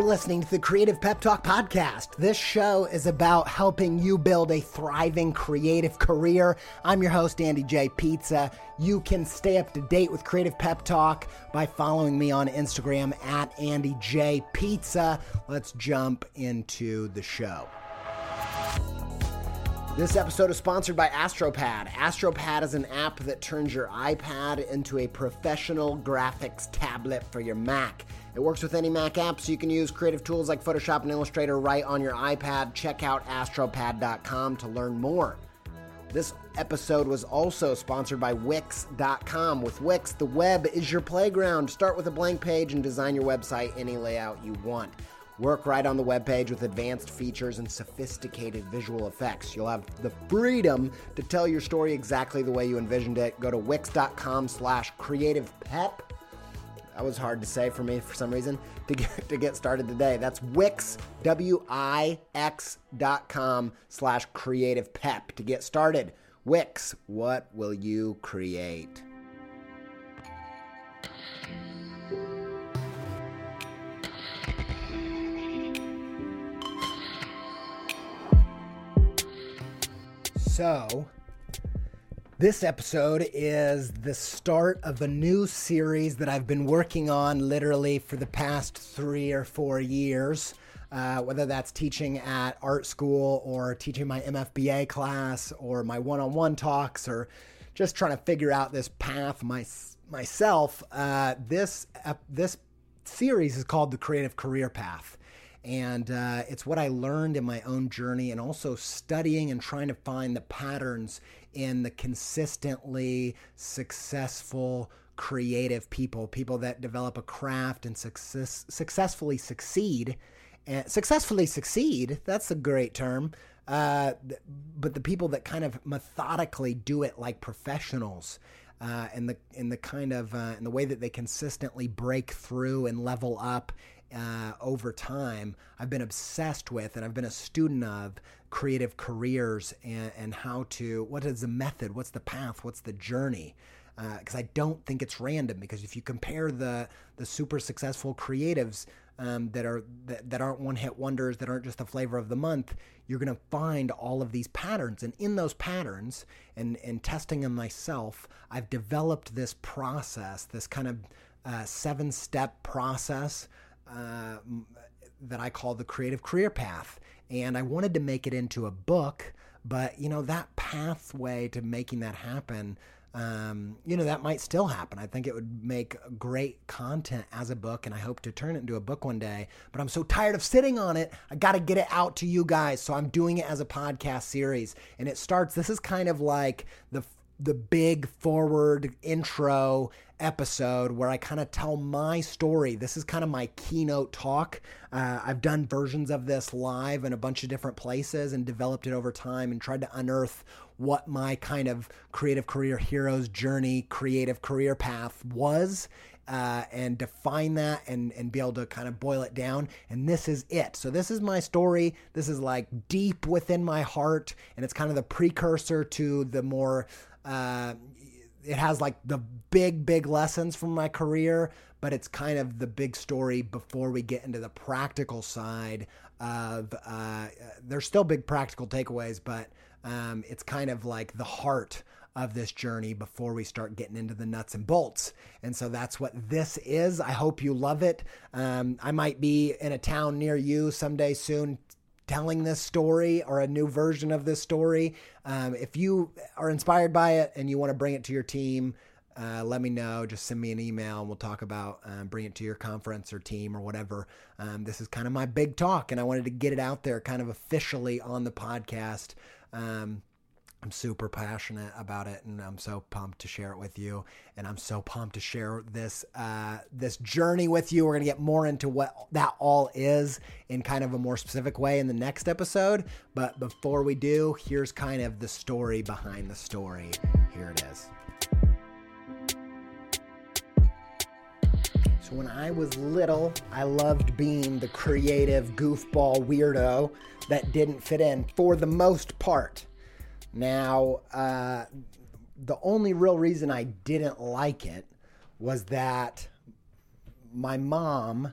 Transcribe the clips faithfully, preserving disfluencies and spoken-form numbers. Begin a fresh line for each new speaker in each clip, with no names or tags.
listening to the Creative Pep Talk podcast. This show is about helping you build a thriving creative career. I'm your host, Andy J. Pizza. You can stay up to date with Creative Pep Talk by following me on Instagram at Andy J. Pizza. Let's jump into the show. This episode is sponsored by AstroPad. AstroPad is an app that turns your iPad into a professional graphics tablet for your Mac. It works with any Mac app, so you can use creative tools like Photoshop and Illustrator right on your iPad. Check out astropad dot com to learn more. This episode was also sponsored by Wix dot com. With Wix, the web is your playground. Start with a blank page and design your website any layout you want. Work right on the web page with advanced features and sophisticated visual effects. You'll have the freedom to tell your story exactly the way you envisioned it. Go to Wix dot com slash creative pep. That was hard to say for me for some reason, to get, to get started today. That's Wix, W I X dot com slash creative pep to get started. Wix, what will you create? So, this episode is the start of a new series that I've been working on literally for the past three or four years, uh, whether that's teaching at art school or teaching my M F B A class or my one-on-one talks or just trying to figure out this path my, myself. Uh, this, uh, this series is called The Creative Career Path. And uh, it's what I learned in my own journey and also studying and trying to find the patterns in the consistently successful creative people, people that develop a craft and success, successfully succeed. And successfully succeed, that's a great term. Uh, but the people that kind of methodically do it like professionals. Uh, and the in the kind of uh, in the way that they consistently break through and level up uh, over time, I've been obsessed with, and I've been a student of creative careers and, and how to. What is the method? What's the path? What's the journey? Because uh, I don't think it's random. Because if you compare the the super successful creatives um, that are that, that aren't one hit wonders, that aren't just the flavor of the month, you're going to find all of these patterns. And in those patterns, and and testing them myself, I've developed this process, this kind of uh, seven step process uh, that I call the Creative Career Path. And I wanted to make it into a book, but you know that pathway to making that happen. Um, you know, that might still happen. I think it would make great content as a book, and I hope to turn it into a book one day. But I'm so tired of sitting on it. I got to get it out to you guys. So I'm doing it as a podcast series. And it starts, this is kind of like the the big forward intro episode where I kind of tell my story. This is kind of my keynote talk. Uh, I've done versions of this live in a bunch of different places and developed it over time and tried to unearth what my kind of creative career hero's journey, creative career path was, uh, and define that and, and be able to kind of boil it down. And this is it. So this is my story. This is like deep within my heart, and it's kind of the precursor to the more, uh, it has like the big, big lessons from my career, but it's kind of the big story before we get into the practical side of, uh, there's still big practical takeaways, but um, it's kind of like the heart of this journey before we start getting into the nuts and bolts. And so that's what this is. I hope you love it. Um, I might be in a town near you someday soon telling this story or a new version of this story. Um, if you are inspired by it and you want to bring it to your team, uh, let me know. Just send me an email and we'll talk about um, bring it to your conference or team or whatever. Um, this is kind of my big talk, and I wanted to get it out there kind of officially on the podcast. Um, I'm super passionate about it, and I'm so pumped to share it with you. And I'm so pumped to share this uh, this journey with you. We're going to get more into what that all is in kind of a more specific way in the next episode. But before we do, here's kind of the story behind the story. Here it is. So when I was little, I loved being the creative goofball weirdo that didn't fit in for the most part. Now, uh, the only real reason I didn't like it was that my mom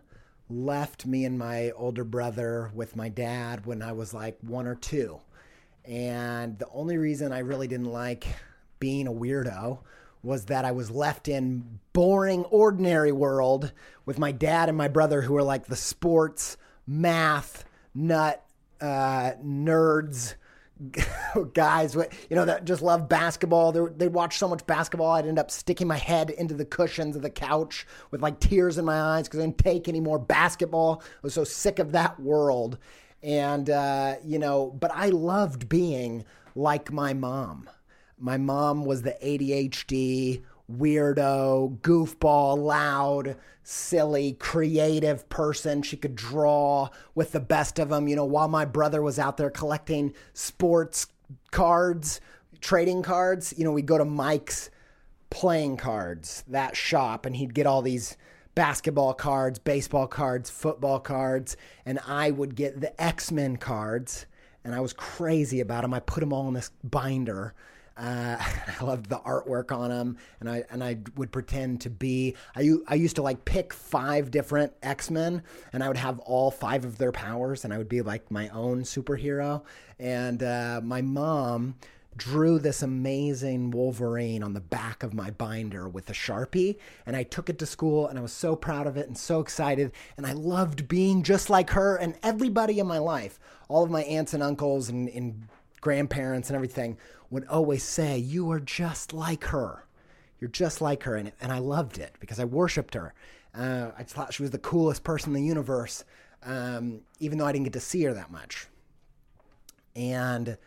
left me and my older brother with my dad when I was like one or two. And the only reason I really didn't like being a weirdo was that I was left in boring, ordinary world with my dad and my brother, who were like the sports, math, nut, uh, nerds, guys, you know, that just love basketball. They they'd watch so much basketball, I'd end up sticking my head into the cushions of the couch with like tears in my eyes because I didn't take any more basketball. I was so sick of that world. And, uh, you know, but I loved being like my mom. My mom was the A D H D, weirdo, goofball, loud, silly, creative person. She could draw with the best of them. You know, while my brother was out there collecting sports cards, trading cards, you know, we'd go to Mike's playing cards, that shop, and he'd get all these basketball cards, baseball cards, football cards, and I would get the X-Men cards, and I was crazy about them. I put them all in this binder. Uh, I loved the artwork on them, and I and I would pretend to be. I I used to like pick five different X-Men, and I would have all five of their powers, and I would be like my own superhero. And uh, my mom drew this amazing Wolverine on the back of my binder with a Sharpie, and I took it to school, and I was so proud of it and so excited, and I loved being just like her. And everybody in my life, all of my aunts and uncles and, and grandparents and everything, would always say, "You are just like her. You're just like her." And, and I loved it because I worshiped her. Uh, I thought she was the coolest person in the universe, um, even though I didn't get to see her that much. And,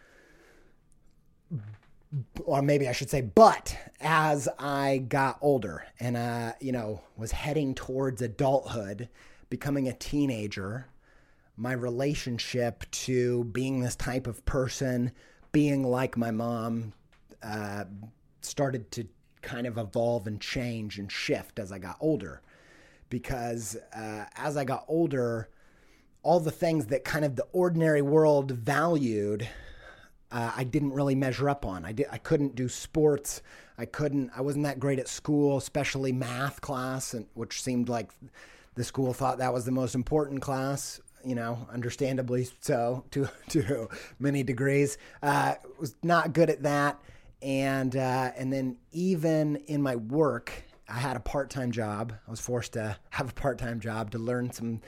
or maybe I should say, but as I got older and, uh, you know, was heading towards adulthood, becoming a teenager, my relationship to being this type of person, being like my mom, uh, started to kind of evolve and change and shift as I got older. Because uh, as I got older, all the things that kind of the ordinary world valued, uh, I didn't really measure up on. I did. I couldn't do sports. I couldn't. I wasn't that great at school, especially math class, and which seemed like the school thought that was the most important class. You know, understandably so, to to many degrees. Uh, was not good at that, and uh, and then even in my work, I had a part-time job. I was forced to have a part-time job to learn some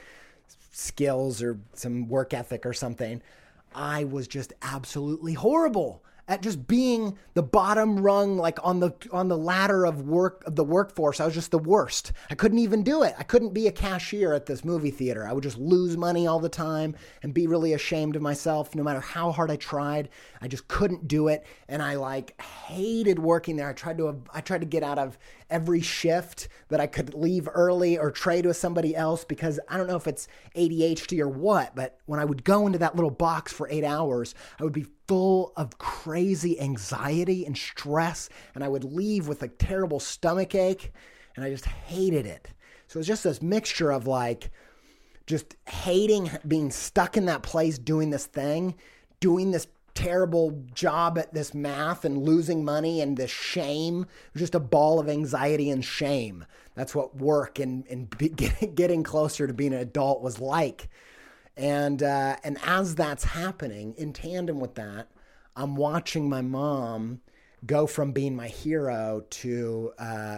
skills or some work ethic or something. I was just absolutely horrible at just being the bottom rung, like on the on the ladder of work of the workforce. I was just the worst. I couldn't even do it. I couldn't be a cashier at this movie theater. I would just lose money all the time and be really ashamed of myself no matter how hard I tried. I just couldn't do it. And I like hated working there. I tried to I tried to get out of every shift that I could leave early or trade with somebody else, because I don't know if it's A D H D or what, but when I would go into that little box for eight hours, I would be full of crazy anxiety and stress, and I would leave with a terrible stomach ache, and I just hated it. So it was just this mixture of like just hating being stuck in that place doing this thing, doing this terrible job at this math and losing money, and this shame. It was just a ball of anxiety and shame. That's what work and, and be, getting closer to being an adult was like. And uh, and as that's happening, in tandem with that, I'm watching my mom go from being my hero to uh,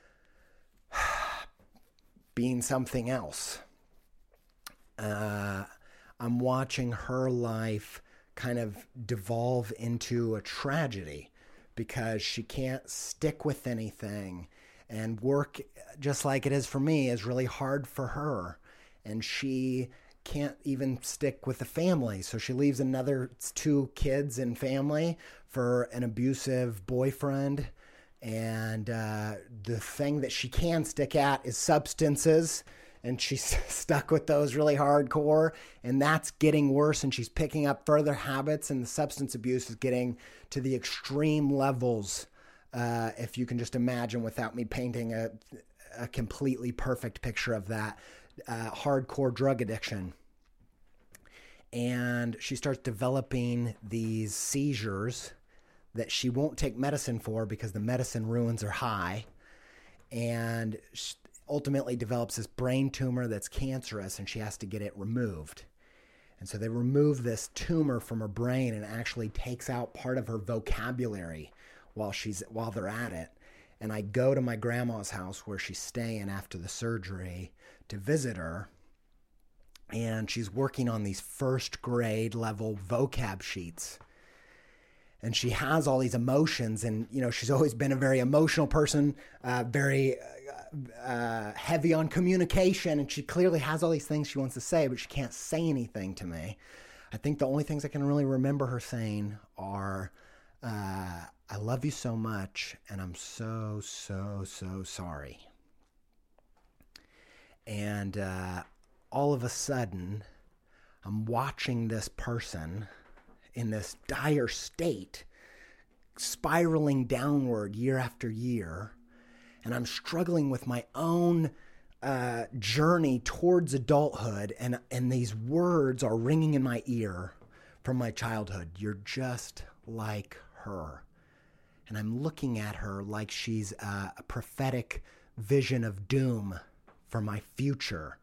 being something else. Uh, I'm watching her life kind of devolve into a tragedy because she can't stick with anything, and work, just like it is for me, is really hard for her, and she can't even stick with the family. So she leaves another two kids and family for an abusive boyfriend. And uh, the thing that she can stick at is substances. And she's stuck with those really hardcore. And that's getting worse. And she's picking up further habits. And the substance abuse is getting to the extreme levels. Uh, if you can just imagine, without me painting a, a completely perfect picture of that. Uh, hardcore drug addiction. And she starts developing these seizures that she won't take medicine for because the medicine ruins her high. And ultimately develops this brain tumor that's cancerous, and she has to get it removed. And so they remove this tumor from her brain, and actually takes out part of her vocabulary while she's while they're at it. And I go to my grandma's house where she's staying after the surgery to visit her. And she's working on these first grade level vocab sheets. And she has all these emotions. And, you know, she's always been a very emotional person, uh, very uh, heavy on communication. And she clearly has all these things she wants to say, but she can't say anything to me. I think the only things I can really remember her saying are, uh, I love you so much, and I'm so, so, so sorry. And uh, all of a sudden, I'm watching this person in this dire state, spiraling downward year after year, and I'm struggling with my own uh, journey towards adulthood, and, and these words are ringing in my ear from my childhood. You're just like her. And I'm looking at her like she's uh, a prophetic vision of doom for my future.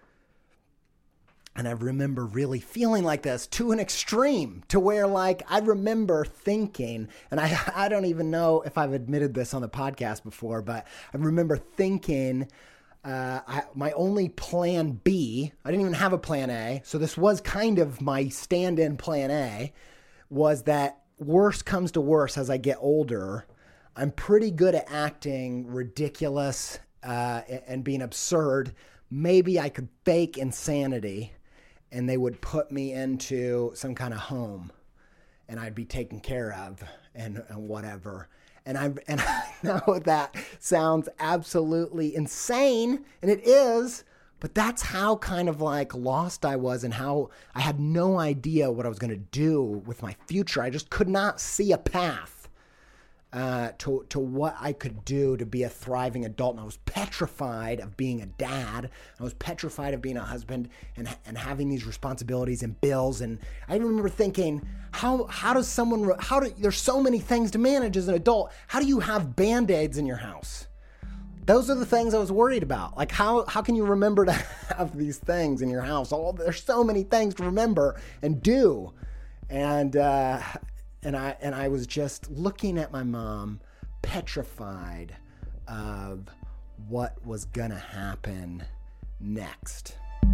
And I remember really feeling like this to an extreme, to where like I remember thinking, and I, I don't even know if I've admitted this on the podcast before, but I remember thinking uh, I, my only plan B, I didn't even have a plan A, so this was kind of my stand-in plan A, was that worse comes to worse as I get older, I'm pretty good at acting ridiculous uh, and being absurd. Maybe I could fake insanity, and they would put me into some kind of home, and I'd be taken care of and, and whatever. And I and I know that sounds absolutely insane, and it is. But that's how kind of like lost I was, and how I had no idea what I was going to do with my future. I just could not see a path uh, to to what I could do to be a thriving adult. And I was petrified of being a dad. I was petrified of being a husband and and having these responsibilities and bills. And I remember thinking, how how does someone how do there's so many things to manage as an adult? How do you have Band-Aids in your house? Those are the things I was worried about. Like, how how can you remember to have these things in your house? All there's so many things to remember and do, and uh, and I and I was just looking at my mom, petrified of what was gonna happen next.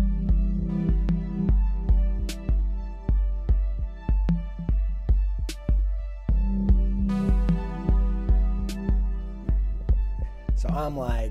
So I'm like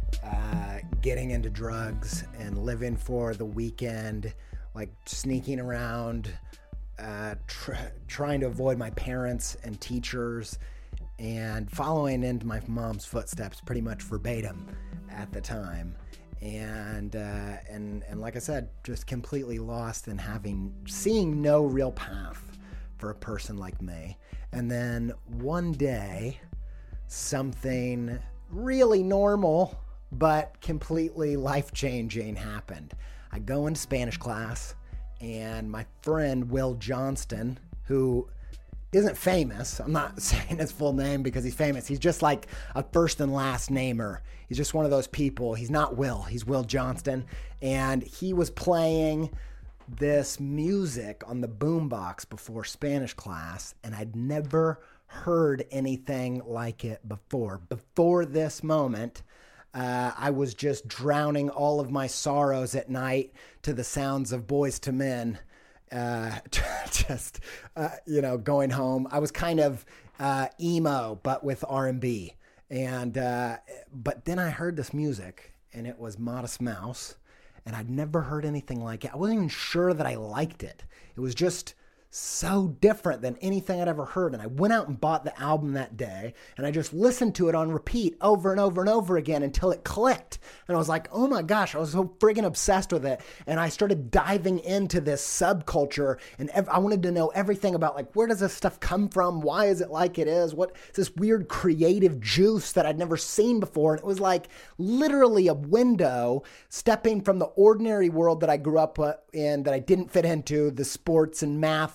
uh, getting into drugs and living for the weekend, like sneaking around, uh, tr- trying to avoid my parents and teachers, and following into my mom's footsteps pretty much verbatim at the time. And uh, and and like I said, just completely lost and having seeing no real path for a person like me. And then one day, something really normal but completely life-changing happened. I go into Spanish class, and my friend Will Johnston, who isn't famous, I'm not saying his full name because he's famous, he's just like a first and last namer. He's just one of those people. He's not Will, he's Will Johnston. And he was playing this music on the boombox before Spanish class, and I'd never heard anything like it before. Before this moment, uh, I was just drowning all of my sorrows at night to the sounds of Boyz two Men. Uh, just, uh, you know, going home. I was kind of uh, emo, but with R and B. And, uh, but then I heard this music, and it was Modest Mouse, and I'd never heard anything like it. I wasn't even sure that I liked it. It was just so different than anything I'd ever heard. And I went out and bought the album that day, and I just listened to it on repeat over and over and over again until it clicked. And I was like, oh my gosh, I was so friggin' obsessed with it. And I started diving into this subculture, and ev- I wanted to know everything about, like, where does this stuff come from? Why is it like it is? What is this weird creative juice that I'd never seen before? And it was like literally a window stepping from the ordinary world that I grew up in, that I didn't fit into, the sports and math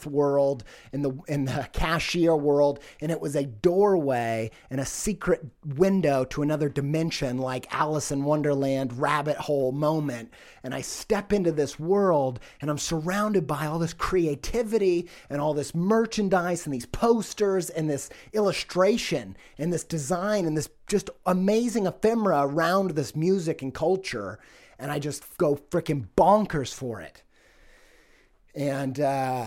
math world, in the in the cashier world, and it was a doorway and a secret window to another dimension, like Alice in Wonderland rabbit hole moment. And I step into this world, and I'm surrounded by all this creativity and all this merchandise and these posters and this illustration and this design and this just amazing ephemera around this music and culture. And I just go freaking bonkers for it. And, uh,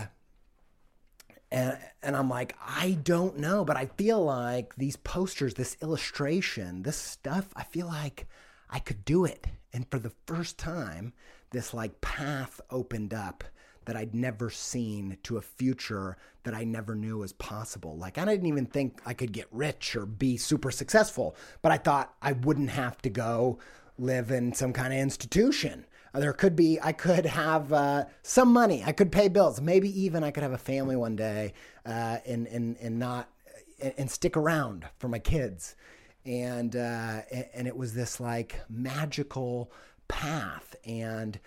and, and I'm like, I don't know, but I feel like these posters, this illustration, this stuff, I feel like I could do it. And for the first time, this like path opened up that I'd never seen to a future that I never knew was possible. Like, I didn't even think I could get rich or be super successful, but I thought I wouldn't have to go live in some kind of institution. There could be, I could have uh, some money. I could pay bills. Maybe even I could have a family one day uh, and, and, and not, and stick around for my kids. And, uh, and it was this like magical path. And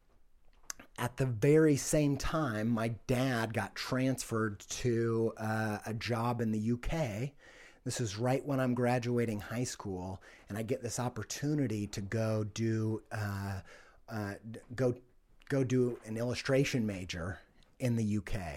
at the very same time, my dad got transferred to uh, a job in the U K. This is right when I'm graduating high school, and I get this opportunity to go do uh, uh, go go do an illustration major in the U K.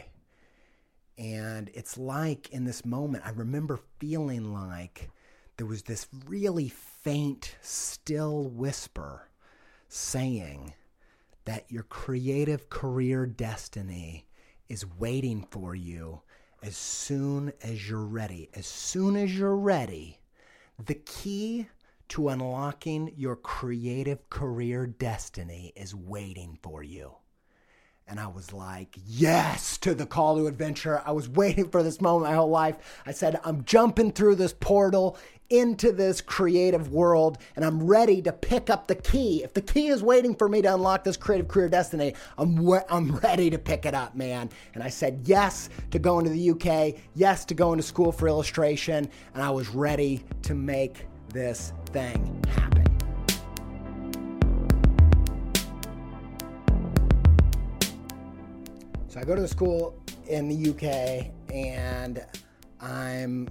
And it's like in this moment, I remember feeling like there was this really faint, still whisper saying that your creative career destiny is waiting for you as soon as you're ready. As soon as you're ready, the key to unlocking your creative career destiny is waiting for you. And I was like, yes, to the call to adventure. I was waiting for this moment my whole life. I said, I'm jumping through this portal into this creative world, and I'm ready to pick up the key. If the key is waiting for me to unlock this creative career destiny, I'm we- I'm ready to pick it up, man. And I said yes to going to the U K, yes to going to school for illustration, and I was ready to make this thing happen. So I go to the school in the U K, and I'm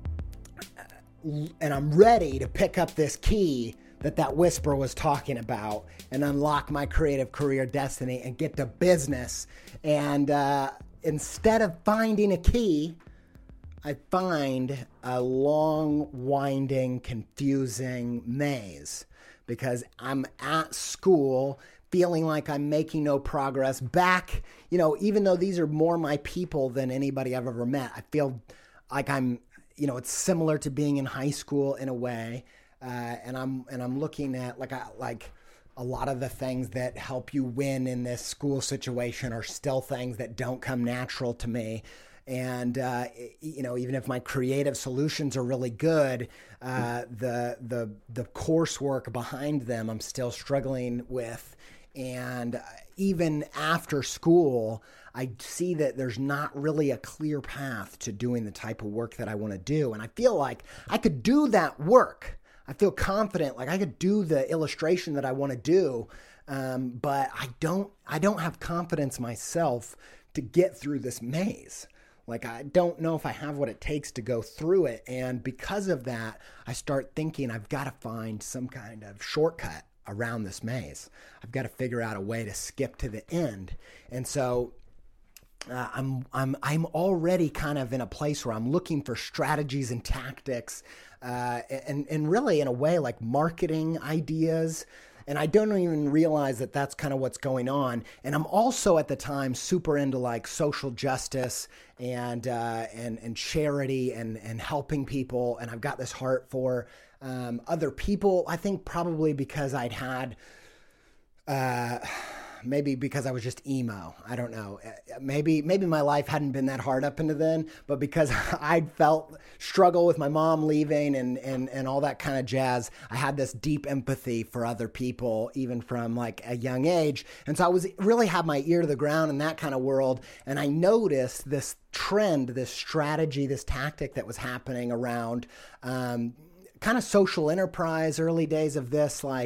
and I'm ready to pick up this key that that whisper was talking about and unlock my creative career destiny and get to business. And uh, instead of finding a key, I find a long, winding, confusing maze, because I'm at school feeling like I'm making no progress. Back, you know, even though these are more my people than anybody I've ever met, I feel like I'm, you know, it's similar to being in high school in a way. Uh, and I'm, and I'm looking at like, I, like a lot of the things that help you win in this school situation are still things that don't come natural to me. And, uh, you know, even if my creative solutions are really good, uh, the, the, the coursework behind them, I'm still struggling with. And even after school, I see that there's not really a clear path to doing the type of work that I want to do. And I feel like I could do that work. I feel confident, like I could do the illustration that I want to do. Um, but I don't, I don't have confidence myself to get through this maze. Like, I don't know if I have what it takes to go through it. And because of that, I start thinking I've got to find some kind of shortcut around this maze. I've got to figure out a way to skip to the end. And so uh, I'm I'm I'm already kind of in a place where I'm looking for strategies and tactics, uh, and and really in a way like marketing ideas. And I don't even realize that that's kind of what's going on. And I'm also at the time super into like social justice and uh, and and charity and and helping people. And I've got this heart for um, other people. I think probably because I'd had, uh, maybe because I was just emo. I don't know. Maybe maybe my life hadn't been that hard up into then, but because I'd felt struggle with my mom leaving and, and, and all that kind of jazz, I had this deep empathy for other people, even from like a young age. And so I was really had my ear to the ground in that kind of world. And I noticed this trend, this strategy, this tactic that was happening around um, kind of social enterprise, early days of this, like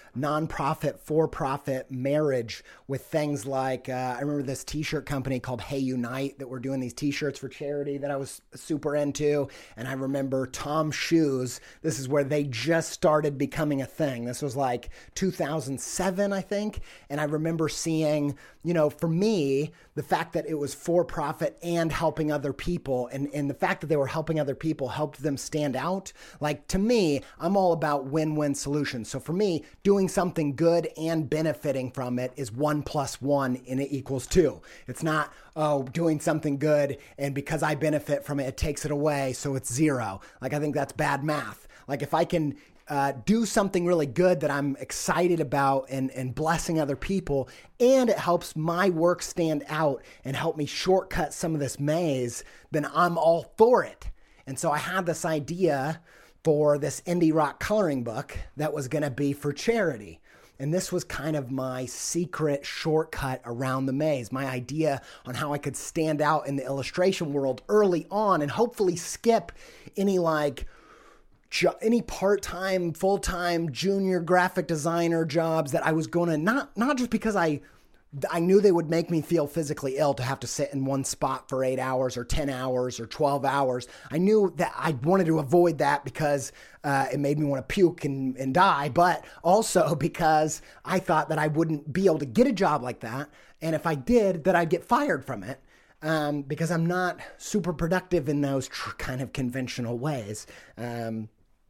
nonprofit, for-profit marriage with things like, uh, I remember this t-shirt company called Hey Unite that were doing these t-shirts for charity that I was super into. And I remember Tom Shoes. This is where they just started becoming a thing. This was like two thousand seven, I think. And I remember seeing, you know, for me, the fact that it was for-profit and helping other people, and, and the fact that they were helping other people helped them stand out. Like, to me, I'm all about win-win solutions. So for me, doing something good and benefiting from it is one plus one and it equals two. It's not, oh, doing something good and because I benefit from it, it takes it away, so it's zero. Like, I think that's bad math. Like, if I can Uh, do something really good that I'm excited about and, and blessing other people, and it helps my work stand out and help me shortcut some of this maze, then I'm all for it. And so I had this idea for this indie rock coloring book that was going to be for charity. And this was kind of my secret shortcut around the maze, my idea on how I could stand out in the illustration world early on and hopefully skip any like any part-time, full-time junior graphic designer jobs that I was going to, not not just because I I knew they would make me feel physically ill to have to sit in one spot for eight hours or ten hours or twelve hours. I knew that I wanted to avoid that because uh, it made me want to puke and, and die, but also because I thought that I wouldn't be able to get a job like that. And if I did, that I'd get fired from it. Um, because I'm not super productive in those tr- kind of conventional ways. Um,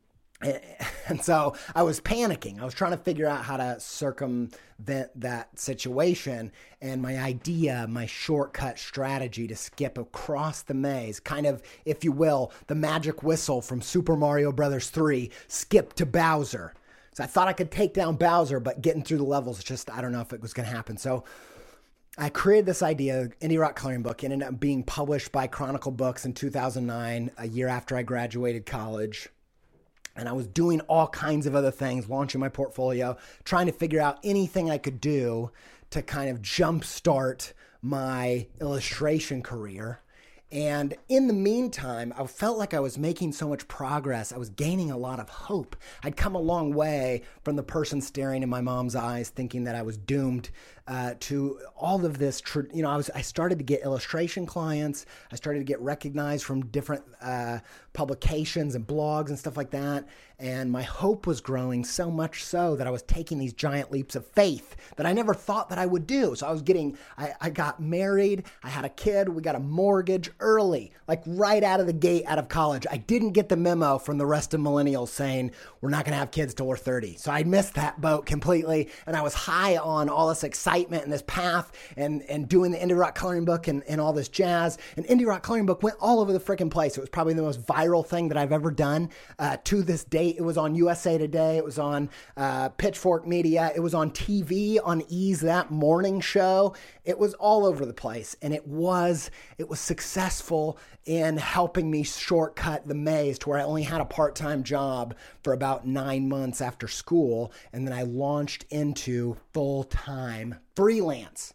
And so I was panicking. I was trying to figure out how to circumvent that situation. And my idea, my shortcut strategy to skip across the maze, kind of, if you will, the magic whistle from Super Mario Brothers three, skip to Bowser. So I thought I could take down Bowser, but getting through the levels, just, I don't know if it was going to happen. So I created this idea, indie rock coloring book, ended up being published by Chronicle Books in two thousand nine, a year after I graduated college. And I was doing all kinds of other things, launching my portfolio, trying to figure out anything I could do to kind of jumpstart my illustration career. And in the meantime, I felt like I was making so much progress. I was gaining a lot of hope. I'd come a long way from the person staring in my mom's eyes, thinking that I was doomed uh, to all of this. Tr- you know, I was. I started to get illustration clients. I started to get recognized from different uh, publications and blogs and stuff like that. And my hope was growing so much so that I was taking these giant leaps of faith that I never thought that I would do. So I was getting, I, I got married, I had a kid, we got a mortgage early, like right out of the gate out of college. I didn't get the memo from the rest of millennials saying we're not going to have kids till we're thirty. So I missed that boat completely. And I was high on all this excitement and this path and, and doing the Indie Rock Coloring Book and, and all this jazz. And Indie Rock Coloring Book went all over the freaking place. It was probably the most viral thing that I've ever done uh, to this date. It was on U S A Today. It was on uh, Pitchfork Media. It was on T V on E's That Morning Show. It was all over the place. And it was, it was successful in helping me shortcut the maze to where I only had a part-time job for about nine months after school. And then I launched into full-time freelance.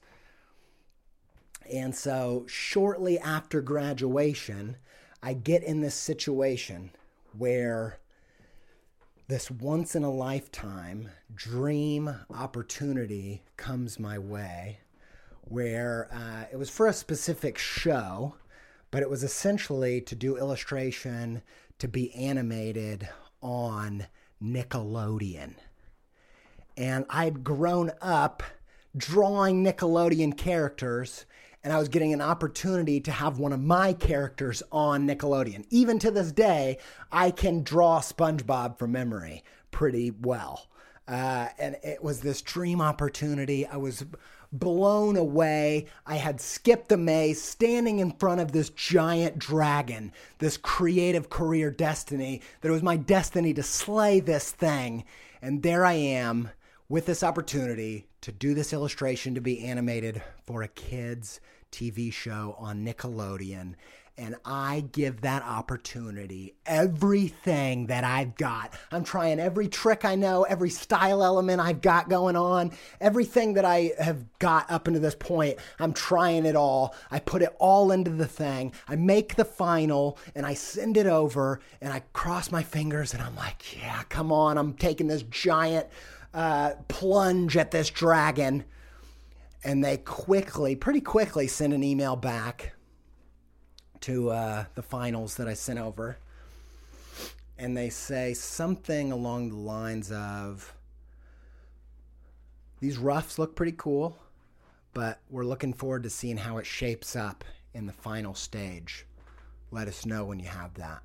And so shortly after graduation, I get in this situation where this once-in-a-lifetime dream opportunity comes my way, where uh, it was for a specific show, but it was essentially to do illustration to be animated on Nickelodeon. And I'd grown up drawing Nickelodeon characters, and I was getting an opportunity to have one of my characters on Nickelodeon. Even to this day, I can draw SpongeBob from memory pretty well. Uh, and it was this dream opportunity. I was blown away. I had skipped the maze, standing in front of this giant dragon, this creative career destiny, that it was my destiny to slay this thing. And there I am with this opportunity to do this illustration to be animated for a kid's T V show on Nickelodeon. And I give that opportunity everything that I've got. I'm trying every trick I know, every style element I've got going on, everything that I have got up until this point. I'm trying it all. I put it all into the thing. I make the final and I send it over and I cross my fingers and I'm like, yeah, come on. I'm taking this giant uh, plunge at this dragon. And they quickly, pretty quickly, send an email back to uh, the finals that I sent over. And they say something along the lines of, these roughs look pretty cool, but we're looking forward to seeing how it shapes up in the final stage. Let us know when you have that.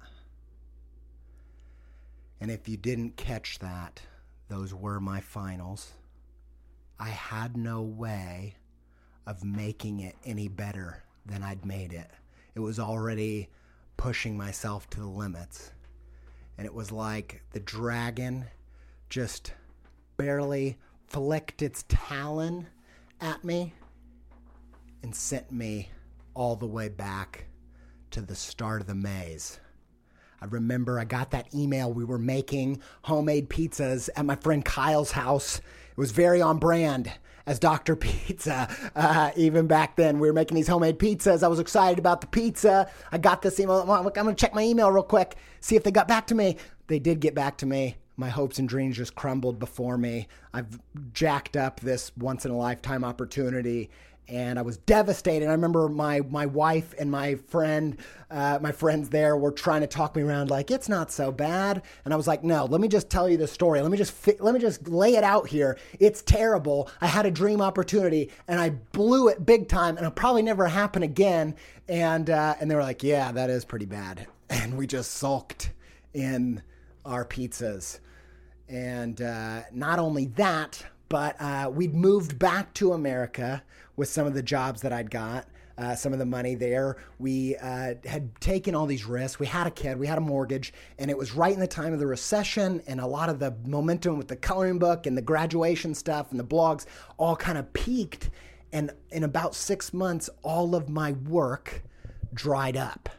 And if you didn't catch that, those were my finals. I had no way of making it any better than I'd made it. It was already pushing myself to the limits. And it was like the dragon just barely flicked its talon at me and sent me all the way back to the start of the maze. I remember I got that email. We were making homemade pizzas at my friend Kyle's house. It was very on brand as Doctor Pizza. Uh, even back then, we were making these homemade pizzas. I was excited about the pizza. I got this email. I'm going to check my email real quick, see if they got back to me. They did get back to me. My hopes and dreams just crumbled before me. I've jacked up this once-in-a-lifetime opportunity, and I was devastated. I remember my my wife and my friend, uh, my friends there were trying to talk me around like, it's not so bad. And I was like, no, let me just tell you the story. Let me just fi- let me just lay it out here. It's terrible. I had a dream opportunity and I blew it big time, and it'll probably never happen again. And uh, and they were like, yeah, that is pretty bad. And we just sulked in our pizzas. And uh, not only that, but uh, we'd moved back to America with some of the jobs that I'd got, uh, some of the money there. We uh, had taken all these risks. We had a kid, we had a mortgage, and it was right in the time of the recession, and a lot of the momentum with the coloring book and the graduation stuff and the blogs all kind of peaked. And in about six months, all of my work dried up.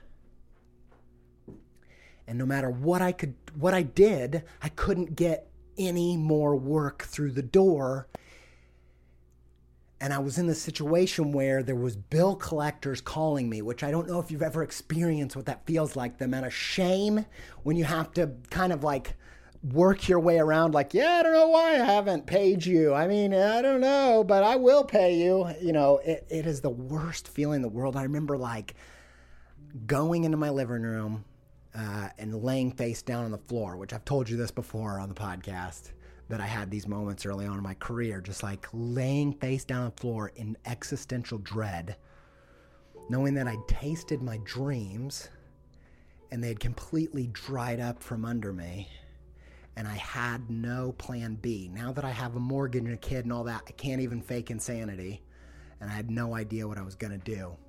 And no matter what I could, what I did, I couldn't get any more work through the door. And I was in this situation where there was bill collectors calling me, which I don't know if you've ever experienced what that feels like, the amount of shame when you have to kind of like work your way around like, yeah, I don't know why I haven't paid you. I mean, I don't know, but I will pay you. You know, it, it is the worst feeling in the world. I remember like going into my living room, Uh, and laying face down on the floor, which I've told you this before on the podcast, that I had these moments early on in my career, just like laying face down on the floor in existential dread, knowing that I'd tasted my dreams and they'd completely dried up from under me, and I had no plan B. Now that I have a mortgage and a kid and all that, I can't even fake insanity, and I had no idea what I was going to do.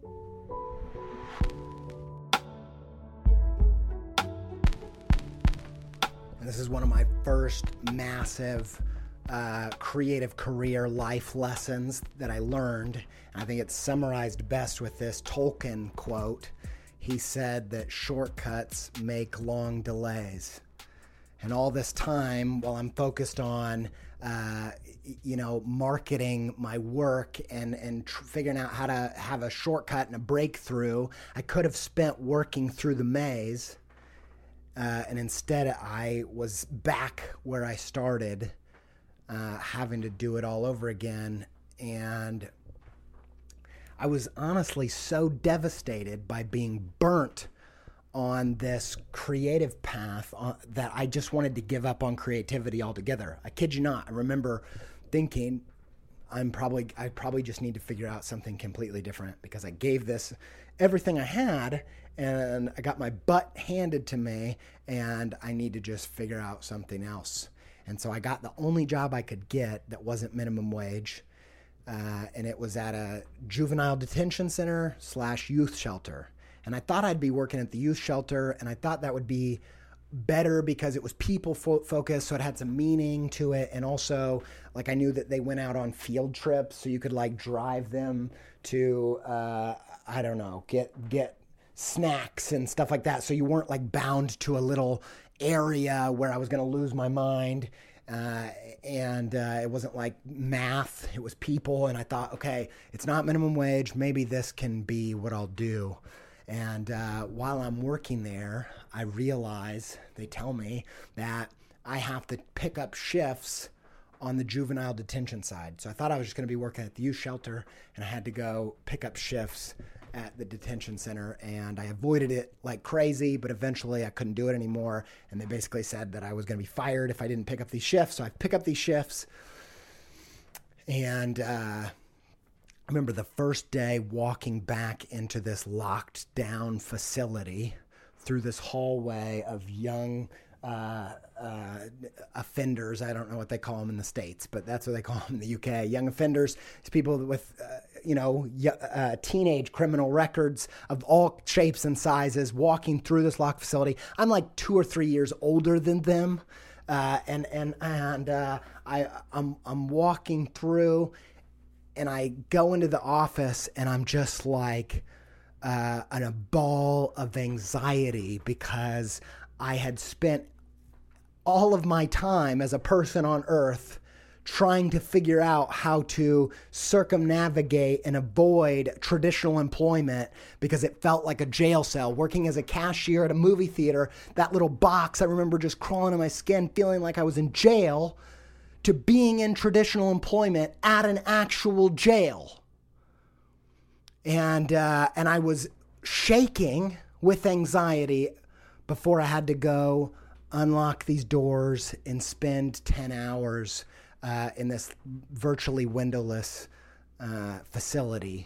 And this is one of my first massive uh, creative career life lessons that I learned. And I think it's summarized best with this Tolkien quote. He said that shortcuts make long delays. And all this time, while I'm focused on, uh, you know, marketing my work and, and tr- figuring out how to have a shortcut and a breakthrough, I could have spent working through the maze. Uh, and instead, I was back where I started, uh, having to do it all over again. And I was honestly so devastated by being burnt on this creative path uh, that I just wanted to give up on creativity altogether. I kid you not. I remember thinking, I'm probably, I probably just need to figure out something completely different, because I gave this everything I had and I got my butt handed to me, and I need to just figure out something else. And so I got the only job I could get that wasn't minimum wage. Uh, and it was at a juvenile detention center slash youth shelter. And I thought I'd be working at the youth shelter, and I thought that would be better because it was people fo- focused, so it had some meaning to it. And also, like, I knew that they went out on field trips, so you could like drive them to, uh, I don't know, get get snacks and stuff like that. So you weren't like bound to a little area where I was going to lose my mind. Uh, and uh, it wasn't like math, it was people. And I thought, okay, it's not minimum wage. Maybe this can be what I'll do. And uh, while I'm working there, I realize, they tell me that I have to pick up shifts on the juvenile detention side. So I thought I was just going to be working at the youth shelter, and I had to go pick up shifts at the detention center, and I avoided it like crazy, but eventually I couldn't do it anymore, and they basically said that I was going to be fired if I didn't pick up these shifts. So I pick up these shifts, and uh, I remember the first day walking back into this locked down facility through this hallway of young uh, uh, offenders. I don't know what they call them in the States, but that's what they call them in the U K. Young offenders. It's people with, uh, you know, uh, teenage criminal records of all shapes and sizes walking through this locked facility. I'm like two or three years older than them. Uh, and, and, and, uh, I, I'm, I'm walking through, and I go into the office, and I'm just like, uh, in a ball of anxiety, because I had spent all of my time as a person on earth trying to figure out how to circumnavigate and avoid traditional employment, because it felt like a jail cell. Working as a cashier at a movie theater, that little box, I remember just crawling in my skin, feeling like I was in jail, to being in traditional employment at an actual jail. And uh, and I was shaking with anxiety before I had to go unlock these doors and spend ten hours uh, in this virtually windowless uh, facility.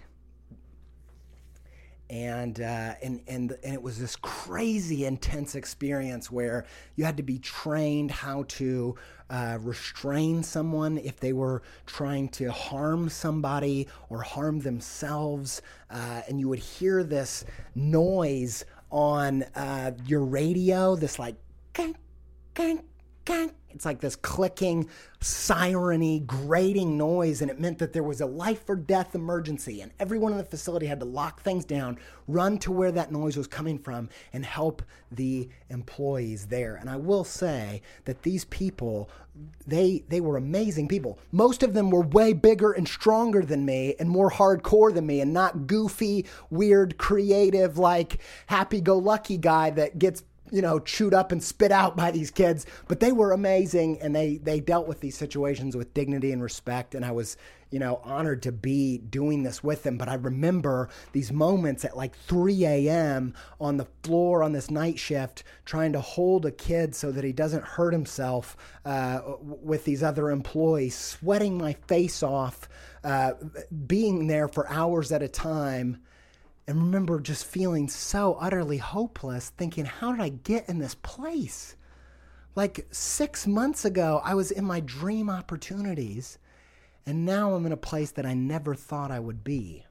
And, uh, and, and, and it was this crazy intense experience where you had to be trained how to uh, restrain someone if they were trying to harm somebody or harm themselves. Uh, and you would hear this noise on uh, your radio, this like, gang, gang, gang. It's like this clicking, siren-y, grating noise, and it meant that there was a life or death emergency, and everyone in the facility had to lock things down, run to where that noise was coming from, and help the employees there. And I will say that these people, they they were amazing people. Most of them were way bigger and stronger than me and more hardcore than me, and not goofy, weird, creative, like happy-go-lucky guy that gets, you know, chewed up and spit out by these kids. But they were amazing, and they, they dealt with these situations with dignity and respect. And I was, you know, honored to be doing this with them. But I remember these moments at like three a.m. on the floor on this night shift, trying to hold a kid so that he doesn't hurt himself uh, with these other employees, sweating my face off, uh, being there for hours at a time. And remember just feeling so utterly hopeless, thinking, how did I get in this place? Like six months ago, I was in my dream opportunities, and now I'm in a place that I never thought I would be.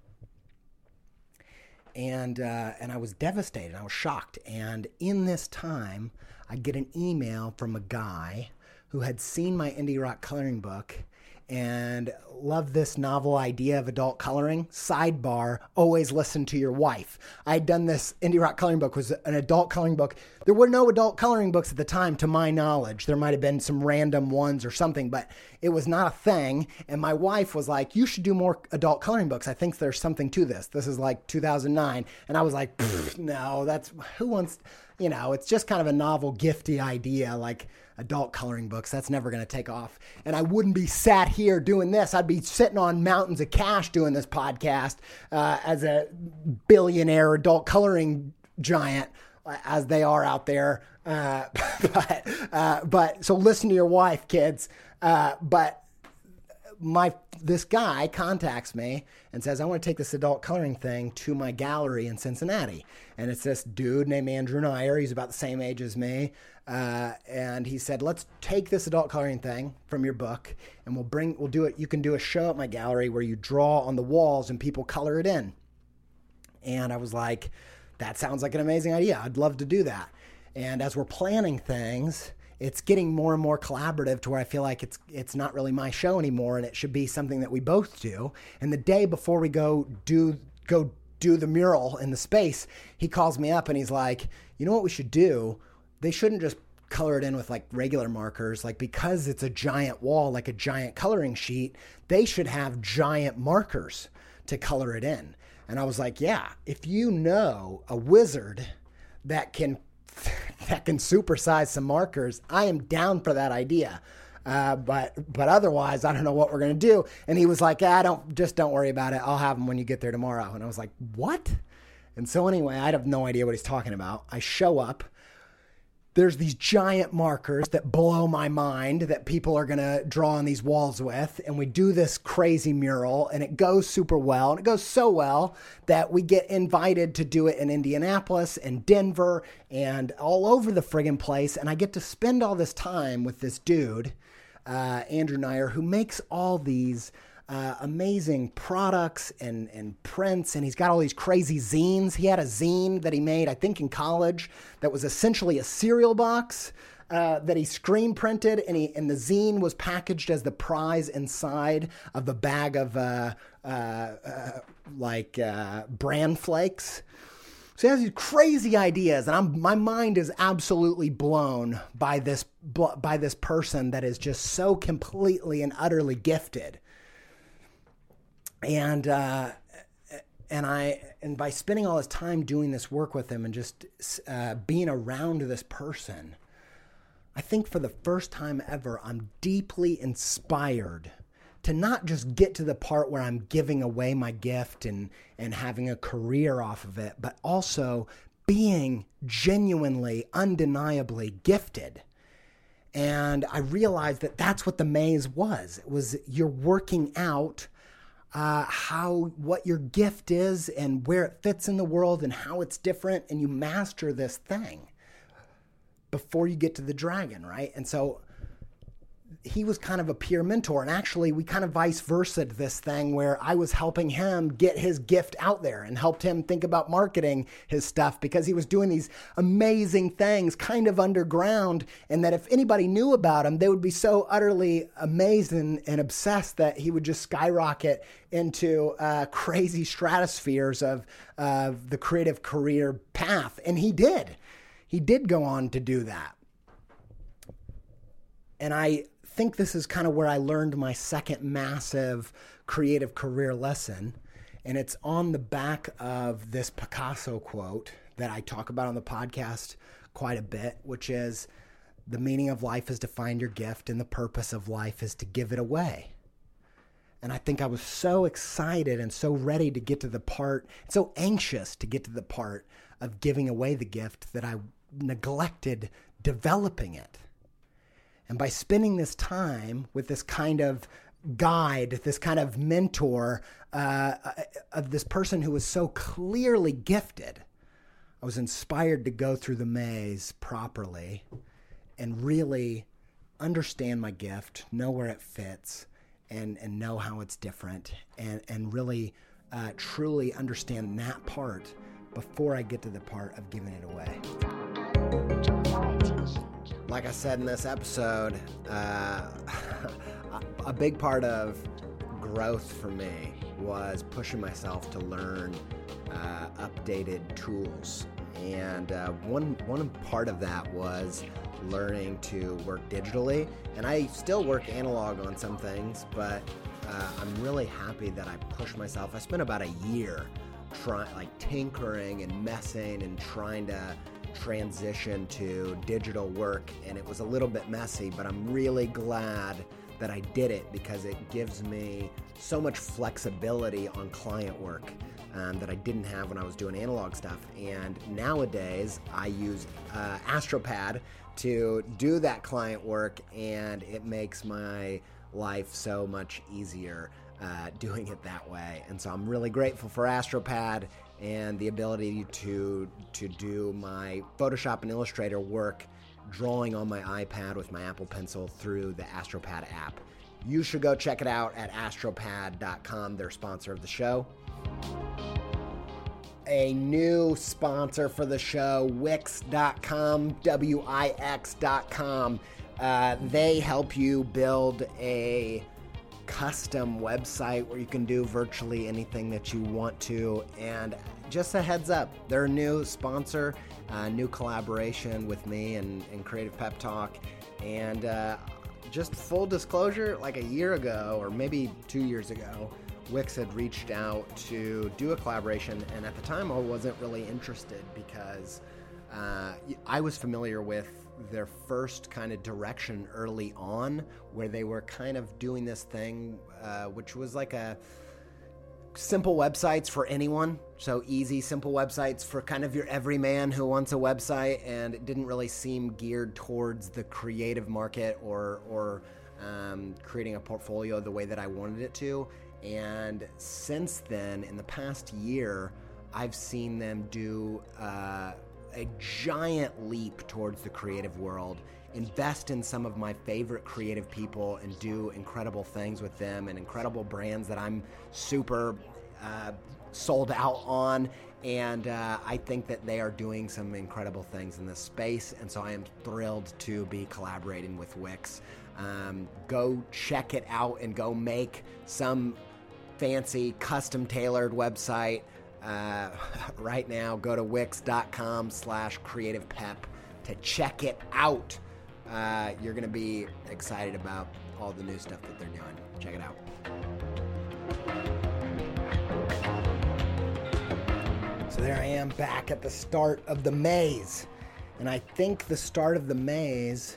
And uh, and I was devastated. I was shocked. And in this time, I get an email from a guy who had seen my indie rock coloring book and love this novel idea of adult coloring. Sidebar, always listen to your wife. I had done this indie rock coloring book, was an adult coloring book. There were no adult coloring books at the time, to my knowledge. There might have been some random ones or something, but it was not a thing. And my wife was like, you should do more adult coloring books. I think there's something to this. This is like two thousand nine. And I was like, no, that's, who wants, you know, it's just kind of a novel, gifty idea, like adult coloring books. That's never going to take off. And I wouldn't be sat here doing this. I'd be sitting on mountains of cash doing this podcast uh, as a billionaire adult coloring giant, as they are out there. Uh, but, uh, but so listen to your wife, kids. Uh, but my this guy contacts me and says, I want to take this adult coloring thing to my gallery in Cincinnati. And it's this dude named Andrew Nyer. He's about the same age as me. Uh, and he said, let's take this adult coloring thing from your book, and we'll bring, we'll do it. You can do a show at my gallery where you draw on the walls and people color it in. And I was like, that sounds like an amazing idea. I'd love to do that. And as we're planning things, it's getting more and more collaborative to where I feel like it's it's not really my show anymore, and it should be something that we both do. And the day before we go do go do the mural in the space, he calls me up and he's like, you know what we should do? They shouldn't just color it in with like regular markers. Like, because it's a giant wall, like a giant coloring sheet, they should have giant markers to color it in. And I was like, yeah, if you know a wizard that can that can supersize some markers, I am down for that idea. Uh, but but otherwise, I don't know what we're going to do. And he was like, ah, don't, just don't worry about it. I'll have them when you get there tomorrow. And I was like, what? And so anyway, I have no idea what he's talking about. I show up. There's these giant markers that blow my mind that people are going to draw on these walls with. And we do this crazy mural and it goes super well. And it goes so well that we get invited to do it in Indianapolis and Denver and all over the friggin' place. And I get to spend all this time with this dude, uh, Andrew Neyer, who makes all these Uh, amazing products and, and prints, and he's got all these crazy zines. He had a zine that he made, I think in college, that was essentially a cereal box uh, that he screen printed, and, he, and the zine was packaged as the prize inside of the bag of uh, uh, uh, like uh, bran flakes. So he has these crazy ideas, and I'm, my mind is absolutely blown by this by this person that is just so completely and utterly gifted. And uh, and I and by spending all this time doing this work with him and just uh, being around this person, I think for the first time ever, I'm deeply inspired to not just get to the part where I'm giving away my gift and and having a career off of it, but also being genuinely, undeniably gifted. And I realized that that's what the maze was. It was you're working out Uh, how, what your gift is and where it fits in the world and how it's different, and you master this thing before you get to the dragon, right? And so he was kind of a peer mentor, and actually we kind of vice versa this thing where I was helping him get his gift out there and helped him think about marketing his stuff because he was doing these amazing things kind of underground, and that if anybody knew about him, they would be so utterly amazed and, and obsessed that he would just skyrocket into uh, crazy stratospheres of uh, the creative career path. And he did. He did go on to do that. And I think this is kind of where I learned my second massive creative career lesson. And it's on the back of this Picasso quote that I talk about on the podcast quite a bit, which is, the meaning of life is to find your gift, and the purpose of life is to give it away. And I think I was so excited and so ready to get to the part, so anxious to get to the part of giving away the gift that I neglected developing it. And by spending this time with this kind of guide, this kind of mentor uh, of this person who was so clearly gifted, I was inspired to go through the maze properly and really understand my gift, know where it fits, and, and know how it's different, and, and really uh, truly understand that part before I get to the part of giving it away. Like I said in this episode, uh, a big part of growth for me was pushing myself to learn uh, updated tools. And uh, one one part of that was learning to work digitally. And I still work analog on some things, but uh, I'm really happy that I pushed myself. I spent about a year trying, like tinkering and messing and trying to transition to digital work, and it was a little bit messy, but I'm really glad that I did it because it gives me so much flexibility on client work um, that I didn't have when I was doing analog stuff. And nowadays I use uh, AstroPad to do that client work, and it makes my life so much easier uh, doing it that way. And so I'm really grateful for AstroPad and the ability to to do my Photoshop and Illustrator work drawing on my iPad with my Apple Pencil through the AstroPad app. You should go check it out at astropad dot com. They're a sponsor of the show. A new sponsor for the show, Wix dot com, W I X dot com. Uh, they help you build a custom website where you can do virtually anything that you want to. And just a heads up, they're a new sponsor, uh, new collaboration with me and, and Creative Pep Talk. And uh, just full disclosure, like a year ago or maybe two years ago, Wix had reached out to do a collaboration, and at the time I wasn't really interested because uh, I was familiar with their first kind of direction early on, where they were kind of doing this thing, uh, which was like a simple websites for anyone. So easy, simple websites for kind of your everyman who wants a website, and it didn't really seem geared towards the creative market or or um, creating a portfolio the way that I wanted it to. And since then, in the past year, I've seen them do uh, a giant leap towards the creative world, invest in some of my favorite creative people and do incredible things with them and incredible brands that I'm super uh, sold out on. And uh, I think that they are doing some incredible things in this space. And so I am thrilled to be collaborating with Wix. Um, go check it out and go make some fancy custom tailored website. Uh, right now, go to wix.com slash creative pep to check it out. Uh, you're going to be excited about all the new stuff that they're doing. Check it out. So there I am back at the start of the maze. And I think the start of the maze